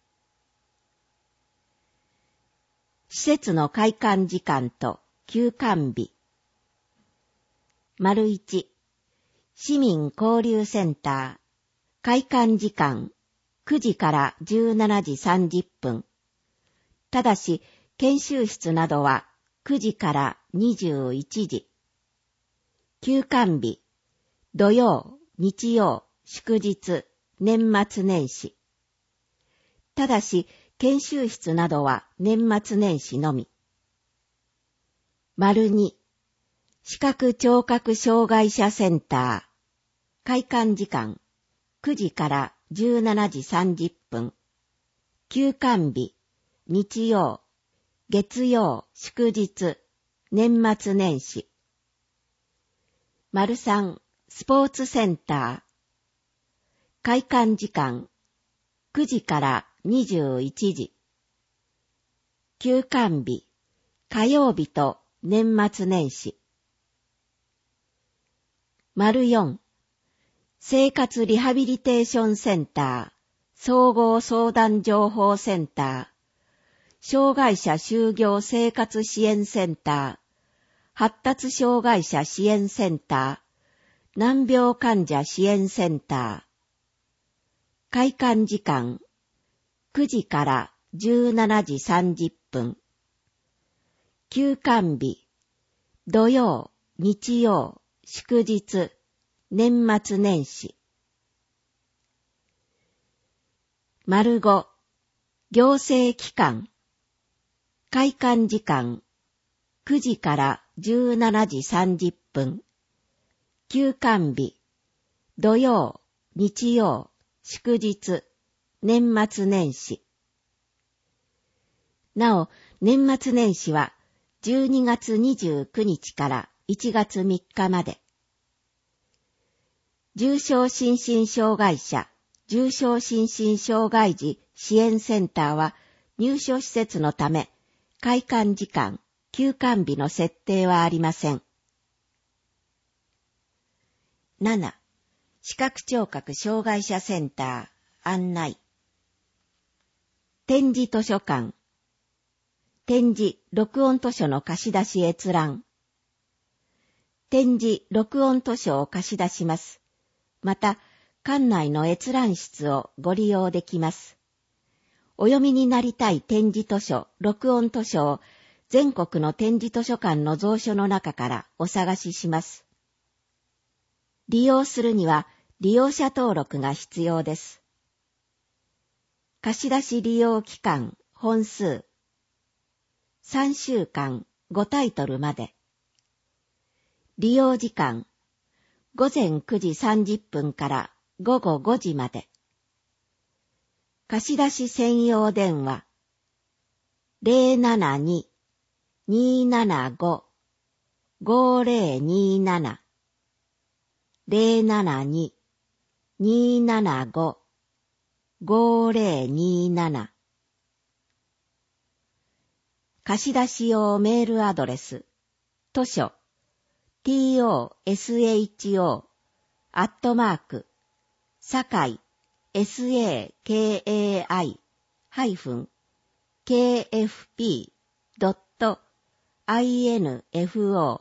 施設の開館時間と休館日。1、市民交流センター。開館時間9時から17時30分。ただし、研修室などは9時から21時。休館日、土曜、日曜、祝日、年末年始。ただし、研修室などは年末年始のみ。2、視覚聴覚障害者センター。開館時間9時から17時30分。休館日、日曜、月曜、祝日、年末年始。 03スポーツセンター。開館時間9時から21時。休館日火曜日と年末年始。04生活リハビリテーションセンター総合相談情報センター障害者就業生活支援センター発達障害者支援センター難病患者支援センター。開館時間9時から17時30分。休館日土曜、日曜、祝日、年末年始。5行政機関。開館時間9時から17時30分。休館日土曜、日曜、祝日、年末年始。なお、年末年始は12月29日から1月3日まで。重症心身障害者、重症心身障害児支援センターは入所施設のため、開館時間、休館日の設定はありません。7. 視覚聴覚障害者センター案内。点字図書館。点字録音図書の貸し出し閲覧。点字録音図書を貸し出します。また、館内の閲覧室をご利用できます。お読みになりたい点字図書、録音図書を全国の点字図書館の蔵書の中からお探しします。利用するには利用者登録が必要です。貸し出し利用期間、本数。3週間、5タイトルまで。利用時間。午前9時30分から午後5時まで。貸し出し専用電話。072-275-5027 072-275-5027貸し出し用メールアドレス。図書sakai.sakai-kfp.info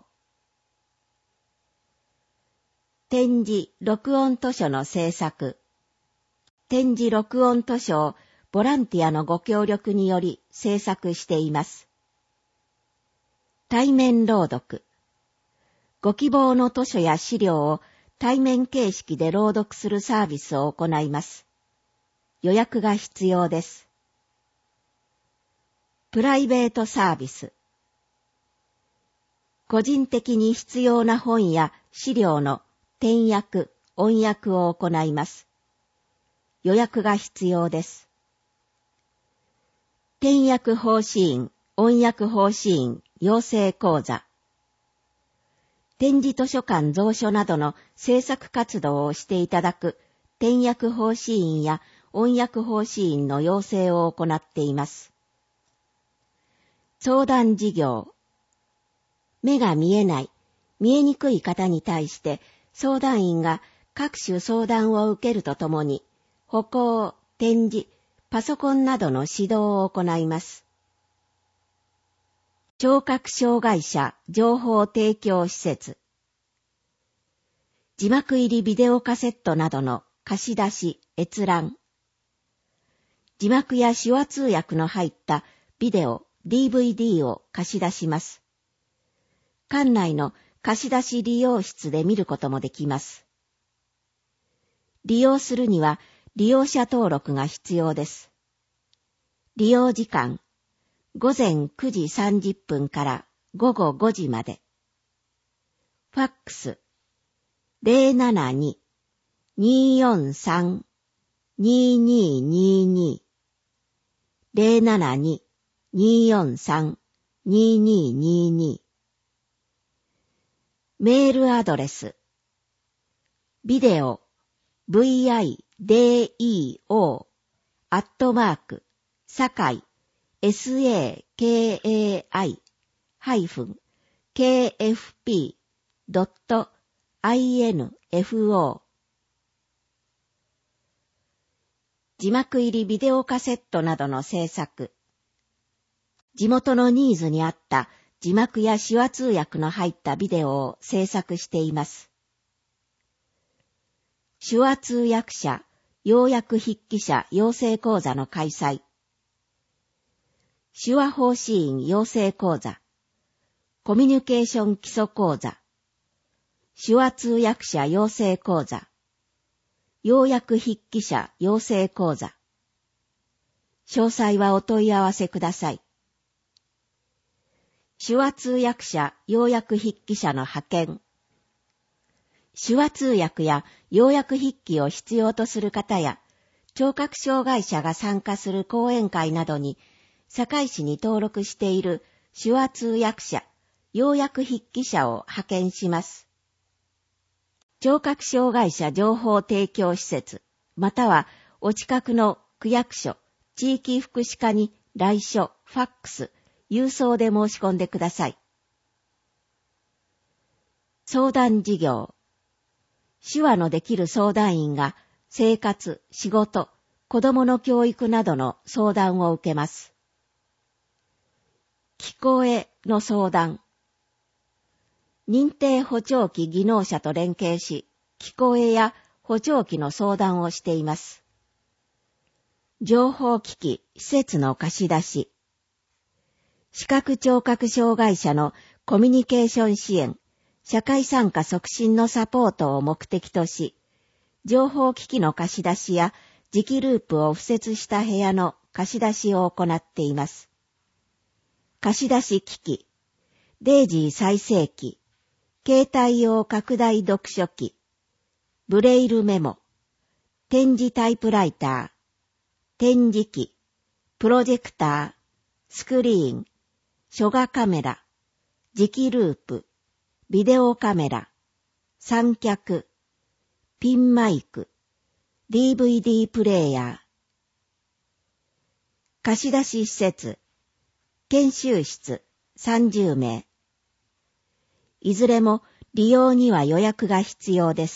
点字録音図書の制作。点字録音図書をボランティアのご協力により制作しています。対面朗読。ご希望の図書や資料を対面形式で朗読するサービスを行います。予約が必要です。プライベートサービス。個人的に必要な本や資料の転訳、音訳を行います。予約が必要です。転訳奉仕員、音訳奉仕員、養成講座。点字図書館蔵書などの制作活動をしていただく転訳奉仕員や音訳奉仕員の養成を行っています。相談事業。目が見えない、見えにくい方に対して相談員が各種相談を受けるとともに歩行、点字、パソコンなどの指導を行います。聴覚障害者情報提供施設。字幕入りビデオカセットなどの貸し出し、閲覧。字幕や手話通訳の入ったビデオ、DVD を貸し出します。館内の貸し出し利用室で見ることもできます。利用するには利用者登録が必要です。利用時間。午前9時30分から午後5時まで。ファックス 072-243-2222 072-243-2222 メールアドレスビデオ、video、sakai、sakai-kfp.info。字幕入りビデオカセットなどの制作。地元のニーズに合った字幕や手話通訳の入ったビデオを制作しています。手話通訳者、要約筆記者養成講座の開催。手話法師院養成講座。コミュニケーション基礎講座。手話通訳者養成講座。要約筆記者養成講座。詳細はお問い合わせください。手話通訳者要約筆記者の派遣。手話通訳や要約筆記を必要とする方や、聴覚障害者が参加する講演会などに、堺市に登録している手話通訳者、要約筆記者を派遣します。聴覚障害者情報提供施設、またはお近くの区役所、地域福祉課に来書、ファックス、郵送で申し込んでください。相談事業。手話のできる相談員が生活、仕事、子供の教育などの相談を受けます。聞こえの相談。認定補聴器技能者と連携し、聞こえや補聴器の相談をしています。情報機器、施設の貸し出し。視覚聴覚障害者のコミュニケーション支援、社会参加促進のサポートを目的とし、情報機器の貸し出しや磁気ループを敷設した部屋の貸し出しを行っています。貸し出し機器、デイジー再生機、携帯用拡大読書機、ブレイルメモ、点字タイプライター、点字機、プロジェクター、スクリーン、書画カメラ、磁気ループ、ビデオカメラ、三脚、ピンマイク、DVD プレイヤー。貸し出し施設、研修室30名。いずれも利用には予約が必要です。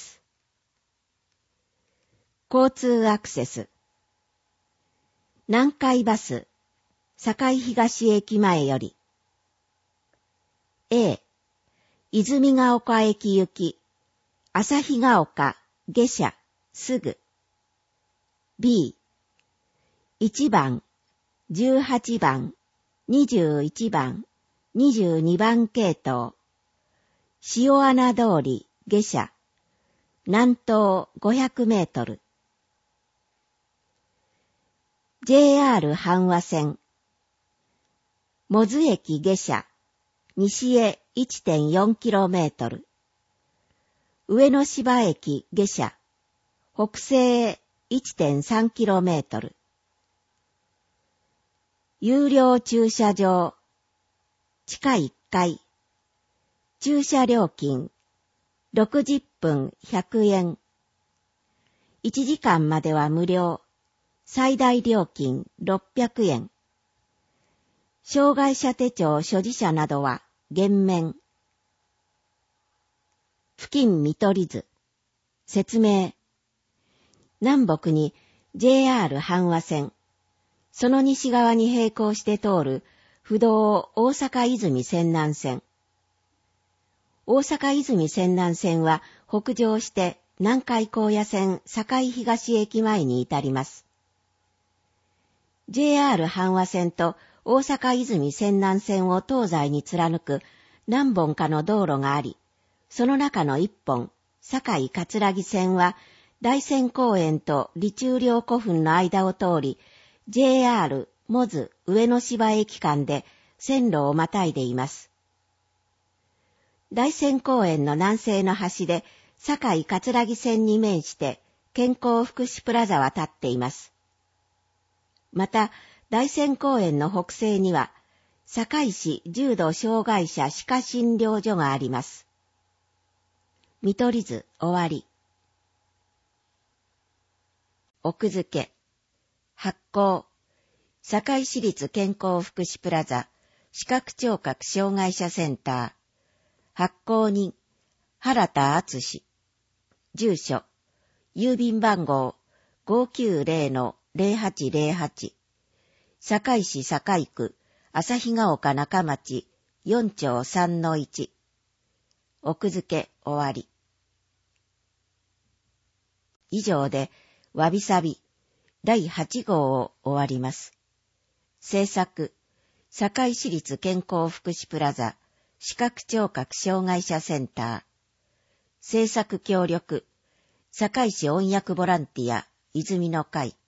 交通アクセス。南海バス、堺東駅前より。A、泉ヶ丘駅行き、旭ヶ丘、下車、すぐ。B、1番、18番、21番、22番系統。塩穴通り、下車。南東500メートル。JR 阪和線。門津駅下車。西へ 1.4km。上野芝駅下車。北西へ 1.3km。有料駐車場。地下1階。駐車料金。60分100円。1時間までは無料。最大料金600円。障害者手帳所持者などは減免。付近見取り図。説明。南北に JR 阪和線。その西側に並行して通る不動大阪泉泉南線。大阪泉泉南線は北上して南海高野線堺東駅前に至ります。JR 阪和線と大阪泉泉南線を東西に貫く何本かの道路があり、その中の一本、堺葛城線は大仙公園と李中陵古墳の間を通り、JR 門津上野芝駅間で線路をまたいでいます。大仙公園の南西の端で堺葛城線に面して健康福祉プラザは建っています。また、大仙公園の北西には、堺市重度障害者歯科診療所があります。見取り図終わり。 奥付け。発行。堺市立健康福祉プラザ視覚聴覚障害者センター。発行人、原田敦。住所、郵便番号 590-0808。堺市堺区、旭ヶ丘中町4丁3-1。奥付け終わり。以上で、わびさび、第8号を終わります。制作、堺市立健康福祉プラザ、視覚聴覚障害者センター。制作協力、堺市音訳ボランティア、泉の会。